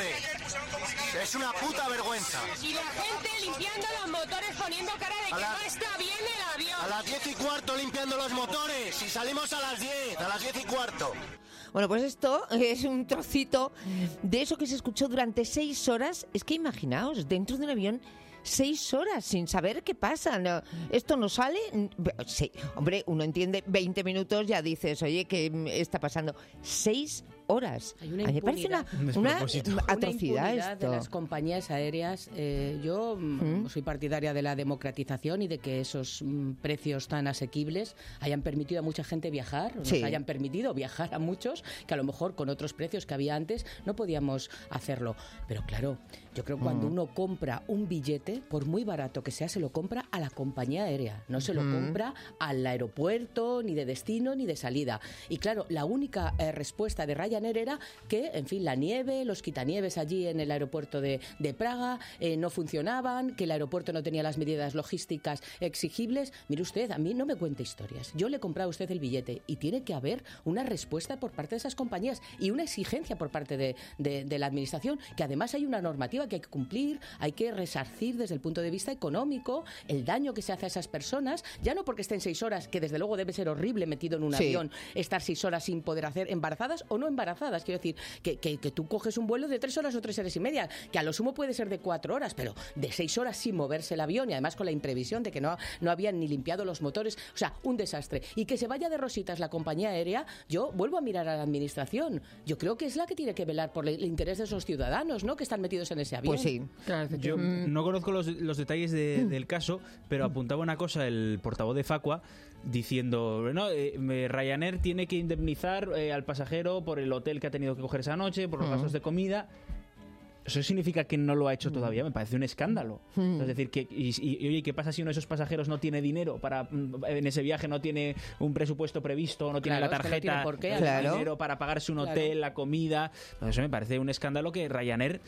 Es una puta vergüenza. Y la gente limpiando los motores poniendo cara de que no está bien el avión. A las 10:15 limpiando los motores y salimos a las 10, a las 10:15. Bueno, pues esto es un trocito de eso que se escuchó durante 6 horas. Es que imaginaos, dentro de un avión 6 horas sin saber qué pasa. No, esto no sale. Sí, hombre, uno entiende 20 minutos, ya dices, oye, ¿qué está pasando? 6 horas. Hay una a mí me parece una atrocidad esto. De las compañías aéreas. Yo soy partidaria de la democratización y de que esos precios tan asequibles hayan permitido a mucha gente viajar, nos hayan permitido viajar a muchos que a lo mejor con otros precios que había antes no podíamos hacerlo. Pero claro, yo creo que cuando uno compra un billete, por muy barato que sea, se lo compra a la compañía aérea, no se lo compra al aeropuerto, ni de destino, ni de salida. Y claro, la única respuesta de Ryanair era que, en fin, la nieve, los quitanieves allí en el aeropuerto de Praga no funcionaban, que el aeropuerto no tenía las medidas logísticas exigibles. Mire usted, a mí no me cuente historias. Yo le he comprado a usted el billete y tiene que haber una respuesta por parte de esas compañías y una exigencia por parte de la administración, que además hay una normativa que hay que cumplir, hay que resarcir desde el punto de vista económico el daño que se hace a esas personas, ya no porque estén 6 horas, que desde luego debe ser horrible metido en un avión, estar 6 horas sin poder hacer, embarazadas o no embarazadas. Quiero decir, que tú coges un vuelo de 3 horas o 3 horas y media, que a lo sumo puede ser de 4 horas, pero de 6 horas sin moverse el avión y además con la imprevisión de que no habían ni limpiado los motores, o sea, un desastre. Y que se vaya de rositas la compañía aérea, yo vuelvo a mirar a la administración. Yo creo que es la que tiene que velar por el interés de esos ciudadanos, ¿no?, que están metidos en ese avión. Pues sí. Claro, yo no conozco los detalles del caso, pero apuntaba una cosa el portavoz de Facua diciendo, Ryanair tiene que indemnizar al pasajero por el hotel que ha tenido que coger esa noche, por los gastos de comida. ¿Eso significa que no lo ha hecho todavía? Me parece un escándalo. Es decir, oye, ¿qué pasa si uno de esos pasajeros no tiene dinero en ese viaje, no tiene un presupuesto previsto, no tiene la tarjeta, dinero para pagarse un hotel, la comida? Pues eso me parece un escándalo que Ryanair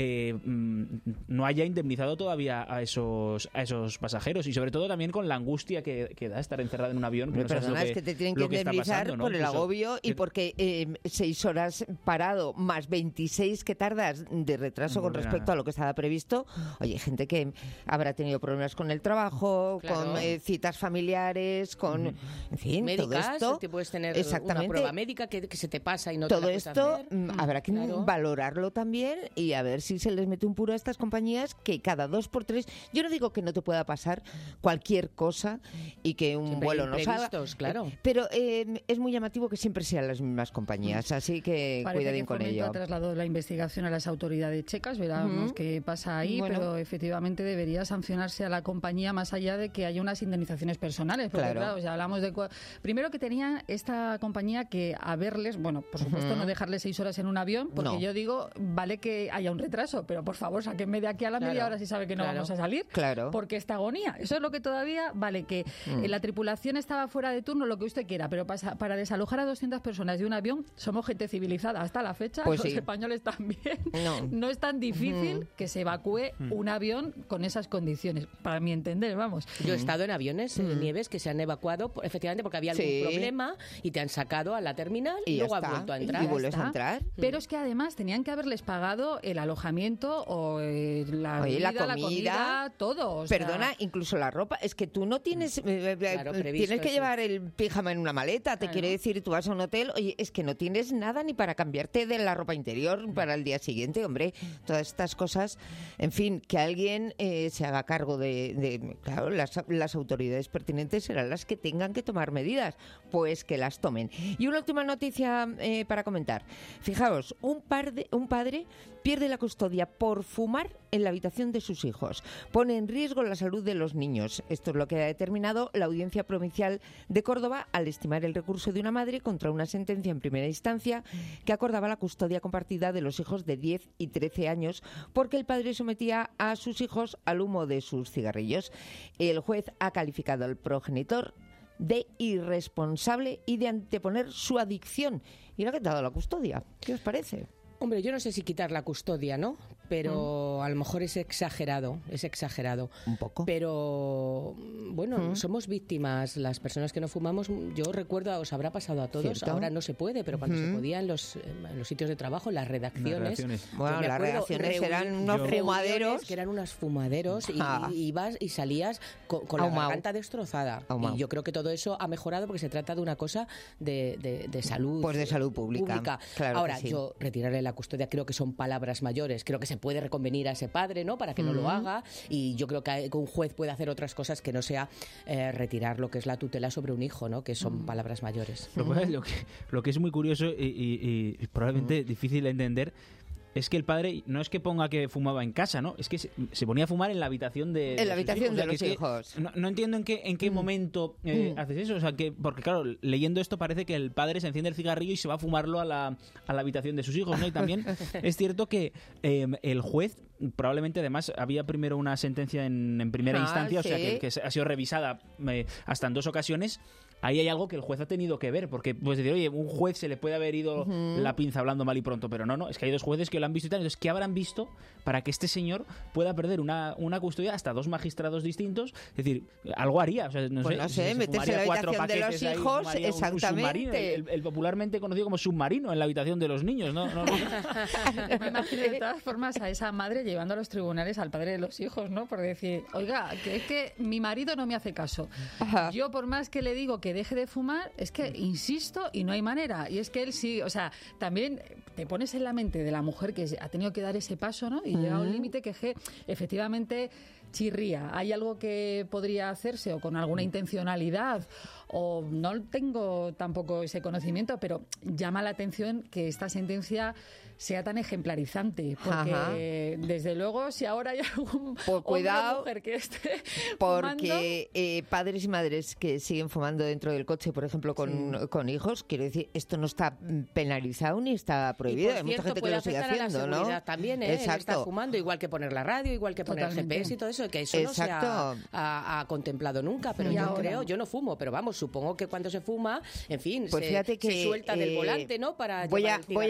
no haya indemnizado todavía a esos pasajeros, y sobre todo también con la angustia que da estar encerrado en un avión. Que es que te tienen que indemnizar por el agobio y porque 6 horas parado más 26 que tardas de retraso con respecto a lo que estaba previsto. Oye, gente que habrá tenido problemas con el trabajo, con citas familiares, con, en fin, médicas, todo esto. te puedes tener una prueba médica que se te pasa y no todo te la puedes esto hacer. Habrá que valorarlo también y a ver si se les mete un puro a estas compañías que cada 2 por 3, yo no digo que no te pueda pasar cualquier cosa y que un siempre vuelo no salga, claro. Pero es muy llamativo que siempre sean las mismas compañías, así que cuidadín con ello. Ha trasladado la investigación a las autoridades checas, veremos qué pasa ahí, pero efectivamente debería sancionarse a la compañía más allá de que haya unas indemnizaciones personales, porque claro, ya hablamos de... Primero que tenía esta compañía que haberles, por supuesto no dejarles 6 horas en un avión, porque yo digo, vale que haya un retraso, pero por favor, sáquenme de aquí a la media hora si sabe que no vamos a salir, porque esta agonía, eso es lo que todavía vale, que la tripulación estaba fuera de turno, lo que usted quiera, pero para desalojar a 200 personas de un avión somos gente civilizada hasta la fecha, los españoles también, no es tan difícil que se evacúe un avión con esas condiciones, para mi entender, vamos. Yo he estado en aviones, Nieves, que se han evacuado efectivamente porque había algún problema y te han sacado a la terminal y luego has vuelto a entrar. Y vuelves a entrar. Pero es que además tenían que haberles pagado el alojamiento o la bebida, la comida, todo. Perdona, incluso la ropa. Es que tú no tienes... tienes que llevar el pijama en una maleta, te quiere decir, tú vas a un hotel, oye, es que no tienes nada ni para cambiarte de la ropa interior para el día siguiente, hombre. Todas estas cosas, en fin, que alguien se haga cargo claro, las autoridades pertinentes serán las que tengan que tomar medidas, pues que las tomen. Y una última noticia para comentar. Fijaos, un padre pierde la custodia por fumar en la habitación de sus hijos. Pone en riesgo la salud de los niños. Esto es lo que ha determinado la Audiencia Provincial de Córdoba al estimar el recurso de una madre contra una sentencia en primera instancia que acordaba la custodia compartida de los hijos de 10 y 13 años porque el padre sometía a sus hijos al humo de sus cigarrillos. El juez ha calificado al progenitor de irresponsable y de anteponer su adicción. Y le ha quitado la custodia. ¿Qué os parece? Hombre, yo no sé si quitar la custodia, ¿no? Pero a lo mejor es exagerado. Un poco. Pero, bueno, somos víctimas. Las personas que no fumamos, yo recuerdo, os habrá pasado a todos, ¿cierto? Ahora no se puede, pero cuando se podía en los sitios de trabajo, en las redacciones. Bueno, las redacciones eran unos fumaderos. Que eran unos fumaderos y ibas y salías con la garganta destrozada. Y yo creo que todo eso ha mejorado porque se trata de una cosa de salud. Pues de salud pública. Claro. Ahora, yo retiraré la custodia creo que son palabras mayores. Creo que se puede reconvenir a ese padre, ¿no?, para que no lo haga, y yo creo que un juez puede hacer otras cosas que no sea retirar lo que es la tutela sobre un hijo, ¿no?, que son palabras mayores. Lo que es muy curioso y probablemente difícil de entender es que el padre no es que ponga que fumaba en casa, ¿no? Es que se ponía a fumar en la habitación de los hijos. No entiendo en qué momento haces eso. O sea, porque claro, leyendo esto parece que el padre se enciende el cigarrillo y se va a fumarlo a la habitación de sus hijos, ¿no? Y también es cierto que el juez probablemente, además, había primero una sentencia en primera instancia, sí. O sea, que ha sido revisada hasta en 2 ocasiones. Ahí hay algo que el juez ha tenido que ver, porque puedes decir, oye, un juez se le puede haber ido la pinza hablando mal y pronto, pero no, es que hay 2 jueces que lo han visto y tal. Entonces, ¿qué habrán visto para que este señor pueda perder una custodia hasta 2 magistrados distintos? Es decir, algo haría, o sea, no sé, meterse en la habitación de los hijos, ahí, exactamente. El popularmente conocido como submarino en la habitación de los niños, ¿no? Me imagino de todas formas a esa madre llevando a los tribunales al padre de los hijos, ¿no? Por decir, oiga, que es que mi marido no me hace caso. Yo, por más que le digo que deje de fumar, es que insisto y no hay manera. Y es que él sí, o sea, también te pones en la mente de la mujer que ha tenido que dar ese paso, ¿no? Y llega a un límite que efectivamente chirría. Hay algo que podría hacerse o con alguna intencionalidad, o no tengo tampoco ese conocimiento, pero llama la atención que esta sentencia sea tan ejemplarizante, porque desde luego si ahora hay algún hombre o mujer que esté porque padres y madres que siguen fumando dentro del coche, por ejemplo, con hijos, quiero decir, esto no está penalizado ni está prohibido. Hay mucha gente que lo sigue haciendo, ¿no? También, está fumando, igual que poner la radio, igual que poner el GPS y todo eso, que eso no se ha contemplado nunca, pero yo no fumo, pero vamos, supongo que cuando se fuma, en fin, pues fíjate que se suelta del volante, ¿no? Para voy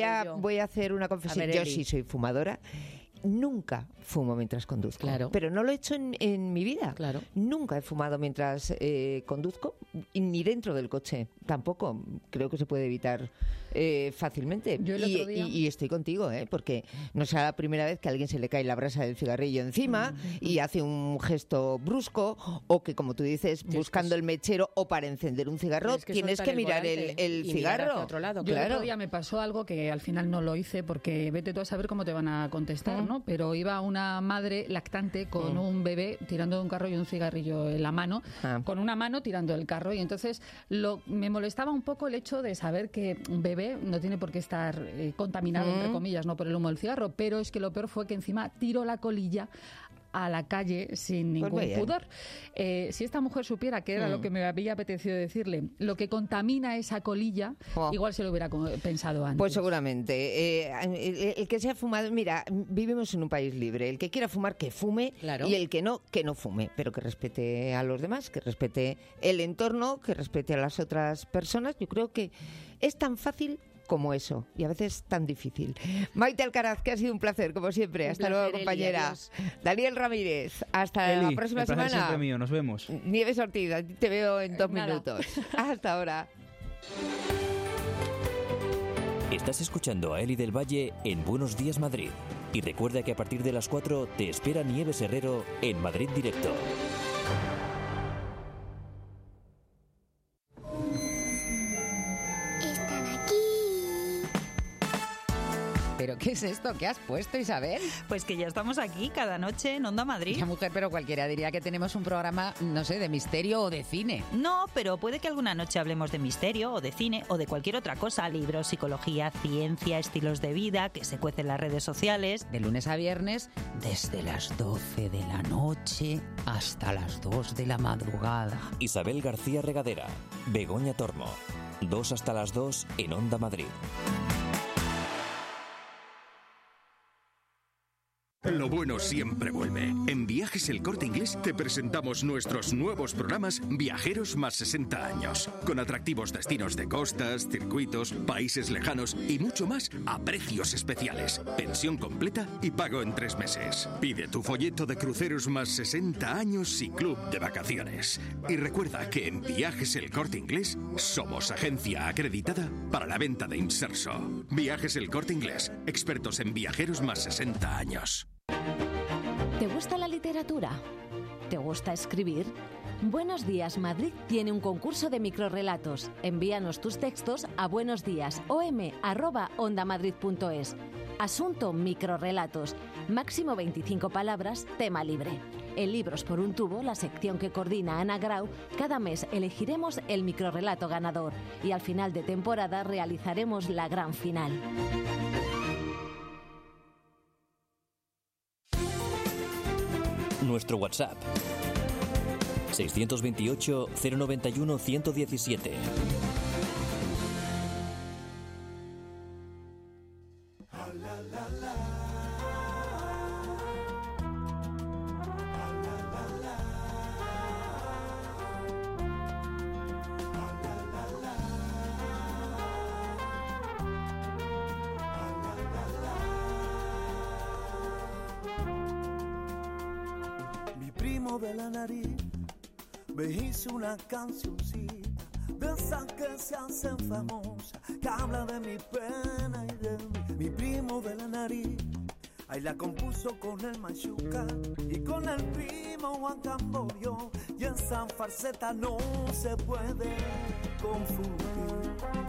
a hacer una confesión. Yo sí soy fumadora. Nunca fumo mientras conduzco. Claro. Pero no lo he hecho en mi vida. Claro. Nunca he fumado mientras conduzco, ni dentro del coche. Tampoco. Creo que se puede evitar fácilmente. Yo el otro día... y estoy contigo, porque no será la primera vez que a alguien se le cae la brasa del cigarrillo encima y hace un gesto brusco, o que, como tú dices, buscando el mechero o para encender un cigarro, tienes que mirar el cigarro. Mirar otro lado, Yo el otro día me pasó algo que al final no lo hice, porque vete tú a saber cómo te van a contestar, ¿no? Pero iba una madre lactante con un bebé tirando de un carro y un cigarrillo en la mano, con una mano tirando el carro, y entonces me molestaba un poco el hecho de saber que un bebé no tiene por qué estar contaminado, entre comillas, no por el humo del cigarro, pero es que lo peor fue que encima tiró la colilla a la calle sin ningún pudor. Si esta mujer supiera que era lo que me había apetecido decirle, lo que contamina esa colilla, igual se lo hubiera pensado antes. Pues seguramente. El que sea fumado, mira, vivimos en un país libre. El que quiera fumar, que fume, y el que no fume, pero que respete a los demás, que respete el entorno, que respete a las otras personas. Yo creo que es tan fácil como eso, y a veces tan difícil. Maite Alcaraz, que ha sido un placer, como siempre. Hasta luego, compañera. Daniel Ramírez, hasta la próxima semana. Siempre mío, nos vemos. Nieves Ortiz, te veo en 2 minutos. Hasta ahora. Estás escuchando a Eli del Valle en Buenos Días Madrid. Y recuerda que a partir de las 4 te espera Nieves Herrero en Madrid Directo. ¿Pero qué es esto? ¿Qué has puesto, Isabel? Pues que ya estamos aquí cada noche en Onda Madrid. Ya, mujer, pero cualquiera diría que tenemos un programa, no sé, de misterio o de cine. No, pero puede que alguna noche hablemos de misterio o de cine o de cualquier otra cosa. Libros, psicología, ciencia, estilos de vida, que se cuecen en las redes sociales. De lunes a viernes, desde las 12 de la noche hasta las 2 de la madrugada. Isabel García Regadera, Begoña Tormo. 2 hasta las 2 en Onda Madrid. Lo bueno siempre vuelve. En Viajes El Corte Inglés te presentamos nuestros nuevos programas Viajeros más 60 años, con atractivos destinos de costas, circuitos, países lejanos y mucho más a precios especiales. Pensión completa y pago en 3 meses. Pide tu folleto de cruceros más 60 años y club de vacaciones. Y recuerda que en Viajes El Corte Inglés somos agencia acreditada para la venta de inserso. Viajes El Corte Inglés, expertos en viajeros más 60 años. ¿Te gusta la literatura? ¿Te gusta escribir? Buenos Días Madrid tiene un concurso de microrrelatos. Envíanos tus textos a buenosdiasom@ondamadrid.es. Asunto microrrelatos. Máximo 25 palabras, tema libre. En Libros por un tubo, la sección que coordina Ana Grau, cada mes elegiremos el microrrelato ganador y al final de temporada realizaremos la gran final. Nuestro WhatsApp 628 091 117. Mi primo de la nariz me hizo una cancioncita de esas que se hacen famosas, que habla de mi pena y de mí. Mi primo de la nariz, ahí la compuso con el Machuca y con el primo Juan Camborio, y esa falseta no se puede confundir.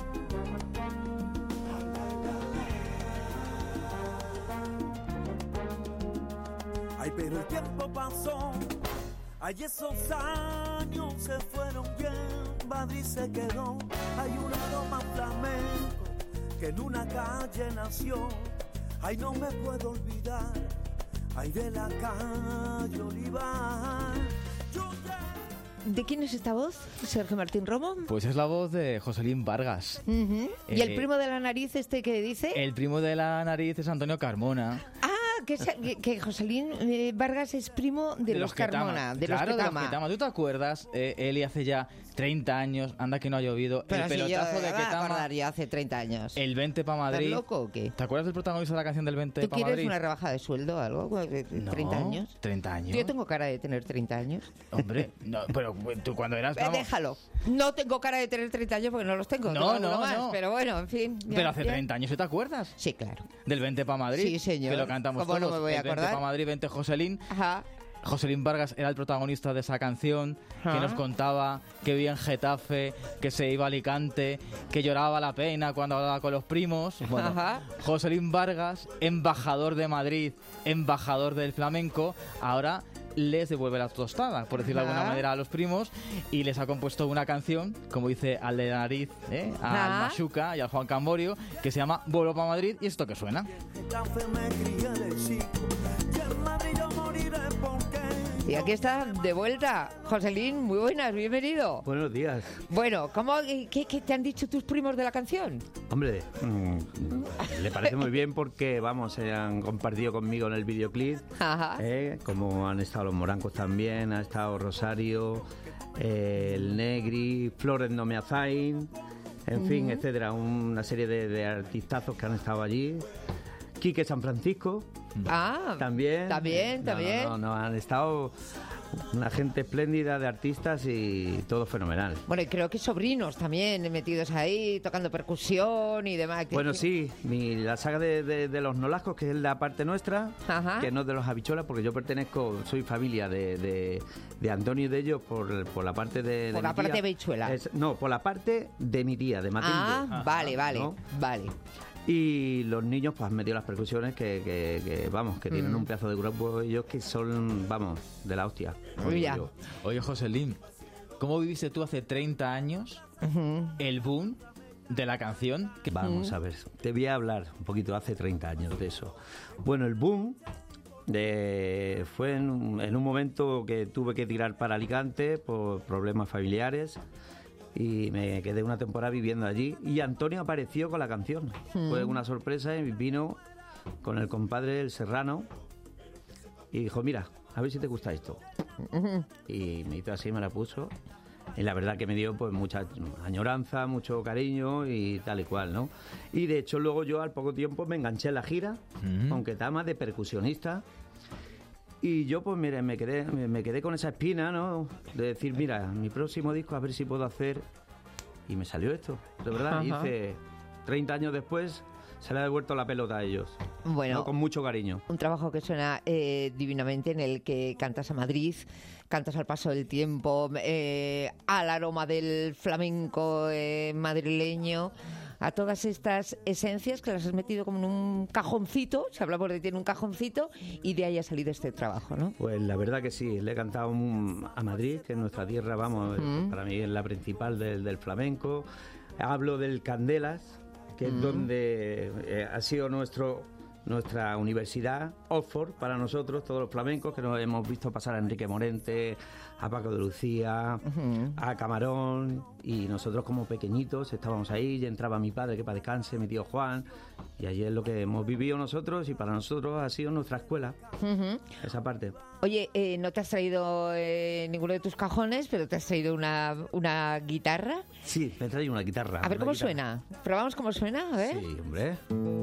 Ay, pero el tiempo pasó, ay, esos años se fueron y en Madrid se quedó. Hay un aroma flamenco que en una calle nació. Ay, no me puedo olvidar, ay, de la calle Olivar. ¿De quién es esta voz, Sergio Martín Romo? Pues es la voz de Joselín Vargas. ¿Y el primo de la nariz que dice? El primo de la nariz es Antonio Carmona. Que Joselín Vargas es primo de los Carmona, de los Ketama. ¿Tú te acuerdas? Eli hace ya 30 años, anda que no ha llovido, pero el pelotazo de Ketama. Acordaría hace 30 años. El 20 para Madrid. ¿Estás loco o qué? ¿Te acuerdas del protagonista de la canción del 20 para Madrid? ¿Tú quieres una rebaja de sueldo o algo? ¿30 años? 30 años. Yo tengo cara de tener 30 años. Hombre, no, pero tú cuando eras... Déjalo. No tengo cara de tener 30 años porque no los tengo. No. Pero bueno, en fin. Pero hace 30 años, ¿te acuerdas? Sí, claro. Del 20 para Madrid. Sí, señor. Que lo cantamos ¿Cómo todos. no me voy a acordar? 20 para Madrid, 20 Joselín. Ajá. Joselín Vargas era el protagonista de esa canción que nos contaba que vivía en Getafe, que se iba a Alicante, que lloraba la pena cuando hablaba con los primos. Bueno, Joselín Vargas, embajador de Madrid, embajador del flamenco, ahora les devuelve la tostada, por decirlo de alguna manera, a los primos, y les ha compuesto una canción, como dice al de la nariz, al Machuca y al Juan Camborio, que se llama Vuelvo para Madrid, y esto que suena. Y aquí está de vuelta, Joselín, muy buenas, bienvenido. Buenos días. Bueno, ¿qué te han dicho tus primos de la canción? Hombre, le parece muy bien porque, vamos, se han compartido conmigo en el videoclip, como han estado los Morancos también, ha estado Rosario, el Negri, Flores Nomeazain, en fin, etcétera, una serie de artistazos que han estado allí. Quique San Francisco. También. No, han estado una gente espléndida de artistas y todo fenomenal. Bueno, y creo que sobrinos también metidos ahí, tocando percusión y demás. Bueno, sí, la saga de los Nolascos, que es la parte nuestra, que no es de los Habichuelas, porque yo soy familia de Antonio y de ellos por la parte de por la parte de Habichuela. No, por la parte de mi tía, de Matilde. Vale. Y los niños pues han metido las percusiones que vamos, que tienen un pedazo de grupo ellos que son, vamos, de la hostia. Oye, Joselín, ¿cómo viviste tú hace 30 años el boom de la canción? Vamos a ver, te voy a hablar un poquito hace 30 años de eso. Bueno, el boom fue en un momento que tuve que tirar para Alicante por problemas familiares. Y me quedé una temporada viviendo allí. Y Antonio apareció con la canción. Fue una sorpresa y vino con el compadre El Serrano y dijo, mira, a ver si te gusta esto. Y me hizo así, me la puso. Y la verdad que me dio pues mucha añoranza, mucho cariño y tal y cual, ¿no? Y de hecho luego yo al poco tiempo me enganché en la gira, con Ketama de percusionista. Y yo pues mire, me quedé con esa espina, ¿no? De decir, mira, mi próximo disco a ver si puedo hacer... Y me salió esto, de verdad. Hice 30 años después, se le ha devuelto la pelota a ellos. Bueno, ¿no? Con mucho cariño. Un trabajo que suena divinamente, en el que cantas a Madrid, cantas al paso del tiempo, al aroma del flamenco madrileño, a todas estas esencias que las has metido como en un cajoncito, se habla por de tiene un cajoncito, y de ahí ha salido este trabajo, ¿no? Pues la verdad que sí, le he cantado a Madrid, que es nuestra tierra, vamos, para mí es la principal del flamenco. Hablo del Candelas, que es donde ha sido nuestra universidad, Oxford, para nosotros, todos los flamencos, que nos hemos visto pasar a Enrique Morente, a Paco de Lucía, a Camarón, y nosotros como pequeñitos estábamos ahí, y entraba mi padre, que para descanse, mi tío Juan, y allí es lo que hemos vivido nosotros, y para nosotros ha sido nuestra escuela, esa parte. Oye, no te has traído ninguno de tus cajones, pero te has traído una guitarra. Sí, me he traído una guitarra. A ver cómo suena. ¿Probamos cómo suena? A ver. Sí, hombre.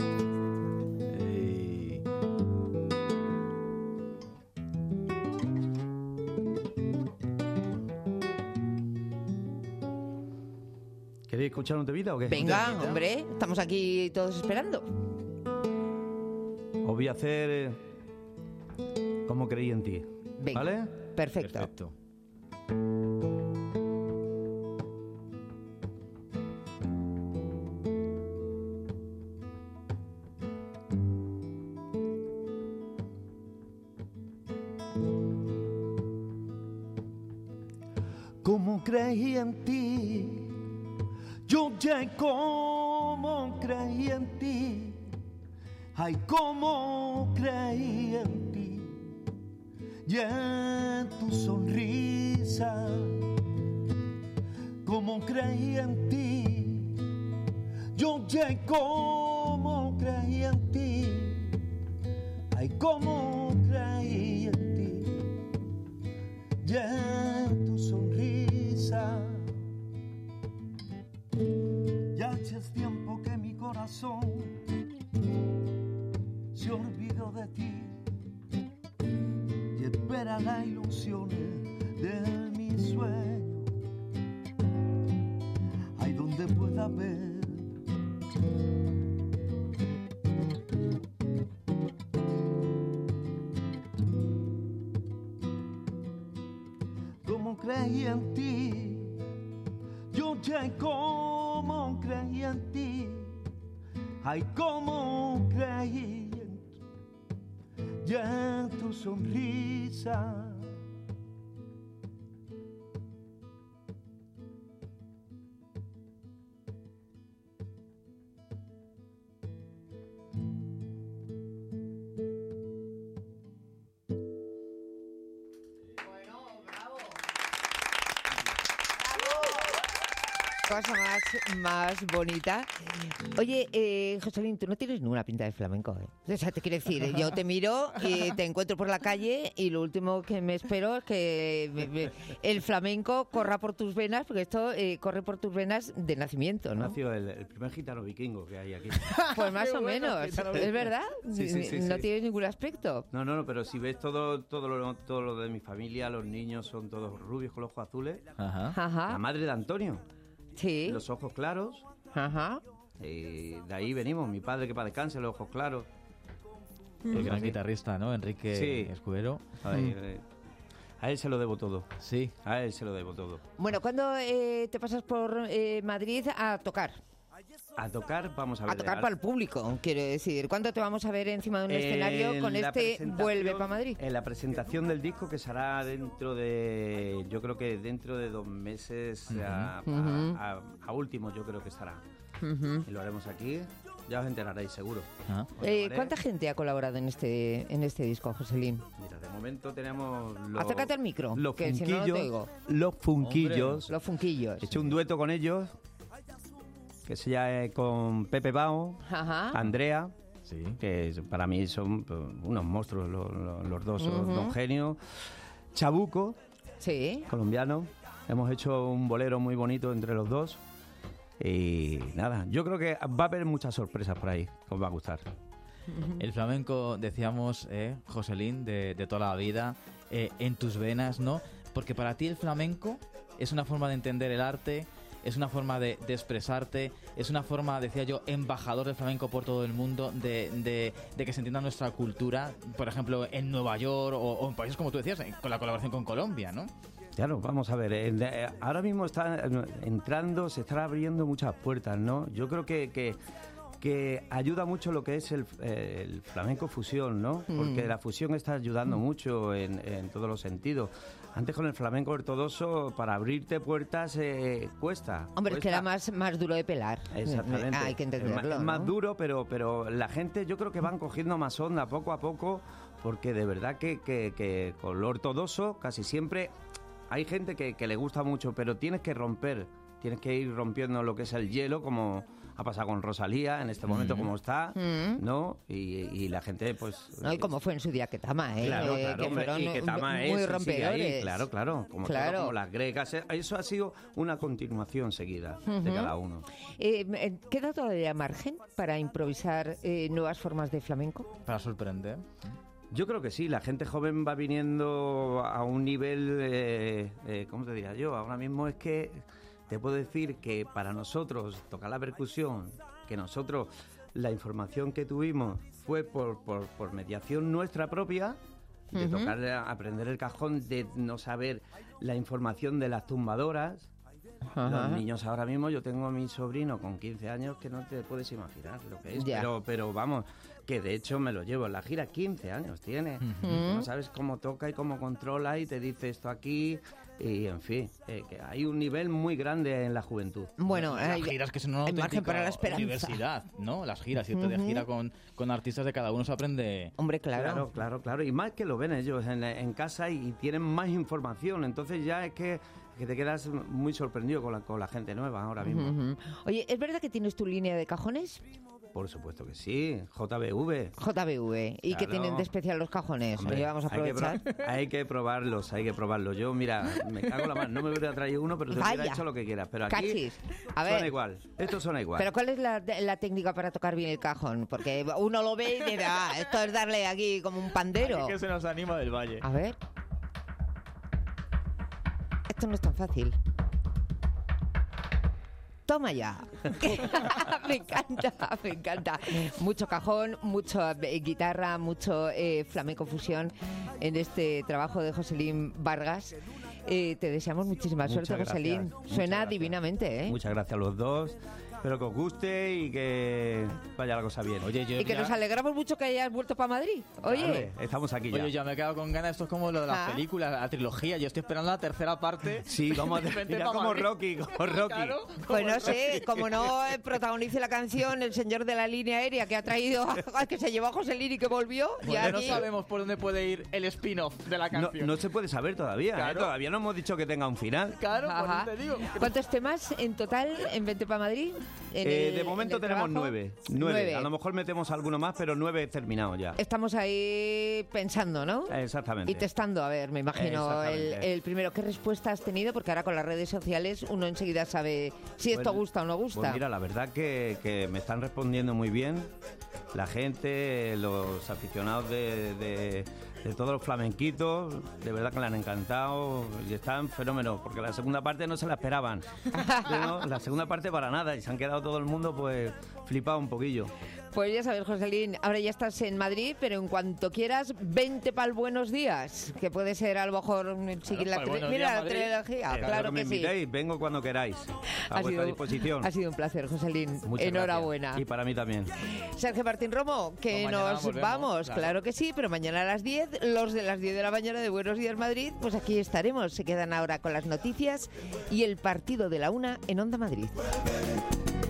¿Queréis escuchar un temita o qué? Venga, hombre, estamos aquí todos esperando. Os voy a hacer Como creí en ti. Venga, ¿vale? Perfecto. Como creí en ti, yo ya como creí en ti, ay, como creí en ti, y en tu sonrisa, como creí en ti, yo ya como creí en ti, ay, como creí en ti, y en tu sonrisa. Ya hace tiempo que mi corazón se olvidó de ti y espera las ilusiones de mi sueño, ahí donde pueda ver como creí en ti, yo ya como creí en ti, ay, como creí en tu sonrisa. Cosa más bonita. Oye, Joselín, tú no tienes ninguna pinta de flamenco, ¿eh? O sea, te quiero decir, yo te miro y te encuentro por la calle y lo último que me espero es que el flamenco corra por tus venas, porque esto corre por tus venas de nacimiento, ¿no? Nació el primer gitano vikingo que hay aquí. Pues más o menos, ¿es verdad? Sí. No tienes ningún aspecto. No, pero si ves todo lo de mi familia, los niños son todos rubios con los ojos azules. Ajá. La madre de Antonio. Sí. Los ojos claros. Ajá. Y de ahí venimos, mi padre que para descanse, los ojos claros. El gran guitarrista, ¿no? Enrique Escudero. A él se lo debo todo. Sí. A él se lo debo todo. Bueno, ¿cuándo te pasas por Madrid a tocar? A tocar, vamos a ver. A tocar para el público, quiero decir. ¿Cuándo te vamos a ver encima de un escenario con este Vuelve para Madrid? En la presentación del disco, que será dentro de... Yo creo que dentro de 2 meses, a último yo creo que estará. Y lo haremos aquí. Ya os enteraréis, seguro. ¿Cuánta gente ha colaborado en este disco, Joselín? Mira, de momento tenemos... Acércate al micro, que si no, no te oigo. Los Funquillos. Los Funquillos. He hecho un dueto con ellos, que se llama con Pepe Bao, Andrea, que para mí son unos monstruos los dos, son dos genios. Chabuco, colombiano. Hemos hecho un bolero muy bonito entre los dos. Y nada, yo creo que va a haber muchas sorpresas por ahí, que os va a gustar. El flamenco, decíamos, Joselín, de toda la vida, en tus venas, ¿no? Porque para ti el flamenco es una forma de entender el arte, es una forma de expresarte, es una forma, decía yo, embajador del flamenco por todo el mundo, de que se entienda nuestra cultura, por ejemplo, en Nueva York o en países como tú decías, con la colaboración con Colombia, ¿no? Claro, vamos a ver, ahora mismo se están abriendo muchas puertas, ¿no? Yo creo que ayuda mucho lo que es el flamenco fusión, ¿no? Porque la fusión está ayudando mucho en todos los sentidos. Antes con el flamenco ortodoxo, para abrirte puertas cuesta. Hombre, es que era más duro de pelar. Exactamente. Hay que entenderlo, Es más ¿no? duro, pero la gente yo creo que van cogiendo más onda poco a poco, porque de verdad que con lo ortodoxo casi siempre hay gente que le gusta mucho, pero tienes que ir rompiendo lo que es el hielo, como ha pasado con Rosalía en este momento, como está, ¿no? Y la gente, pues... No, y como fue en su día Ketama, ¿eh? Claro, que fueron y Ketama muy rompedores. Claro. Como las gregas. Eso ha sido una continuación seguida de cada uno. ¿Queda todavía margen para improvisar nuevas formas de flamenco? Para sorprender. Yo creo que sí, la gente joven va viniendo a un nivel, ¿cómo te diría yo? Ahora mismo es que te puedo decir que para nosotros tocar la percusión, que nosotros la información que tuvimos fue por mediación nuestra propia, de tocar, aprender el cajón, de no saber la información de las tumbadoras. Los niños ahora mismo, yo tengo a mi sobrino con 15 años que no te puedes imaginar lo que es, pero vamos, que de hecho me lo llevo en la gira, 15 años tiene, no sabes cómo toca y cómo controla y te dice esto aquí, y en fin, que hay un nivel muy grande en la juventud. Bueno, las giras que son una auténtica para la esperanza. universidad, ¿no? Las giras, irte de gira con artistas de cada uno se aprende. Hombre, claro. Claro, y más que lo ven ellos en casa y tienen más información, entonces ya es que te quedas muy sorprendido con la gente nueva ahora mismo. Oye, ¿es verdad que tienes tu línea de cajones? Por supuesto que sí, JBV. ¿Y qué tienen de especial los cajones? Hombre, vamos a aprovechar. Hay que probarlos. Yo, mira, me cago en la mano, no me hubiera traído uno, pero te hubiera hecho lo que quieras. Pero aquí Cachis. A ver. suena igual, esto suena igual. Pero ¿cuál es la técnica para tocar bien el cajón? Porque uno lo ve y dice, esto es darle aquí como un pandero. Aquí que se nos anima del valle. A ver. Esto no es tan fácil. Toma ya. Me encanta. Mucho cajón, mucho guitarra, mucho flamenco fusión en este trabajo de Joselín Vargas. Te deseamos muchísima suerte, Joselín. Suena divinamente, ¿eh? Muchas gracias a los dos. Espero que os guste y que vaya la cosa bien. Oye, y que nos alegramos mucho que hayas vuelto para Madrid. Oye, vale, estamos aquí ya. Oye, ya me he quedado con ganas. Esto es como lo de las películas, la trilogía. Yo estoy esperando la tercera parte. Sí, vamos a terminar como Rocky. Claro, pues no sé, como no protagonice la canción El señor de la línea aérea que ha traído, que se llevó a Joselín y que volvió. Bueno, ya no sabemos por dónde puede ir el spin-off de la canción. No se puede saber todavía. Claro. Todavía no hemos dicho que tenga un final. Claro, pues te digo. ¿Cuántos temas en total en Vente pa' Madrid? De momento tenemos 9. 9. A lo mejor metemos alguno más, pero 9 terminados ya. Estamos ahí pensando, ¿no? Exactamente. Y testando, a ver, me imagino el primero. ¿Qué respuesta has tenido? Porque ahora con las redes sociales uno enseguida sabe si esto gusta o no gusta. Pues mira, la verdad que me están respondiendo muy bien la gente, los aficionados de todos los flamenquitos, de verdad que le han encantado y están fenómenos, porque la segunda parte no se la esperaban. ¿No? La segunda parte para nada, y se han quedado todo el mundo pues flipado un poquillo. Pues ya sabes, Joselín, ahora ya estás en Madrid, pero en cuanto quieras, vente para el Buenos Días, que puede ser a lo mejor seguir la trilogía. Claro que me invitéis, vengo cuando queráis, a vuestra disposición. Ha sido un placer, Joselín. Muchas Enhorabuena. Gracias. Y para mí también. Sergio Martín Romo, que nos vamos, claro que sí, pero mañana a las 10, los de las 10 de la mañana de Buenos Días Madrid, pues aquí estaremos. Se quedan ahora con las noticias y el partido de la 1 en Onda Madrid.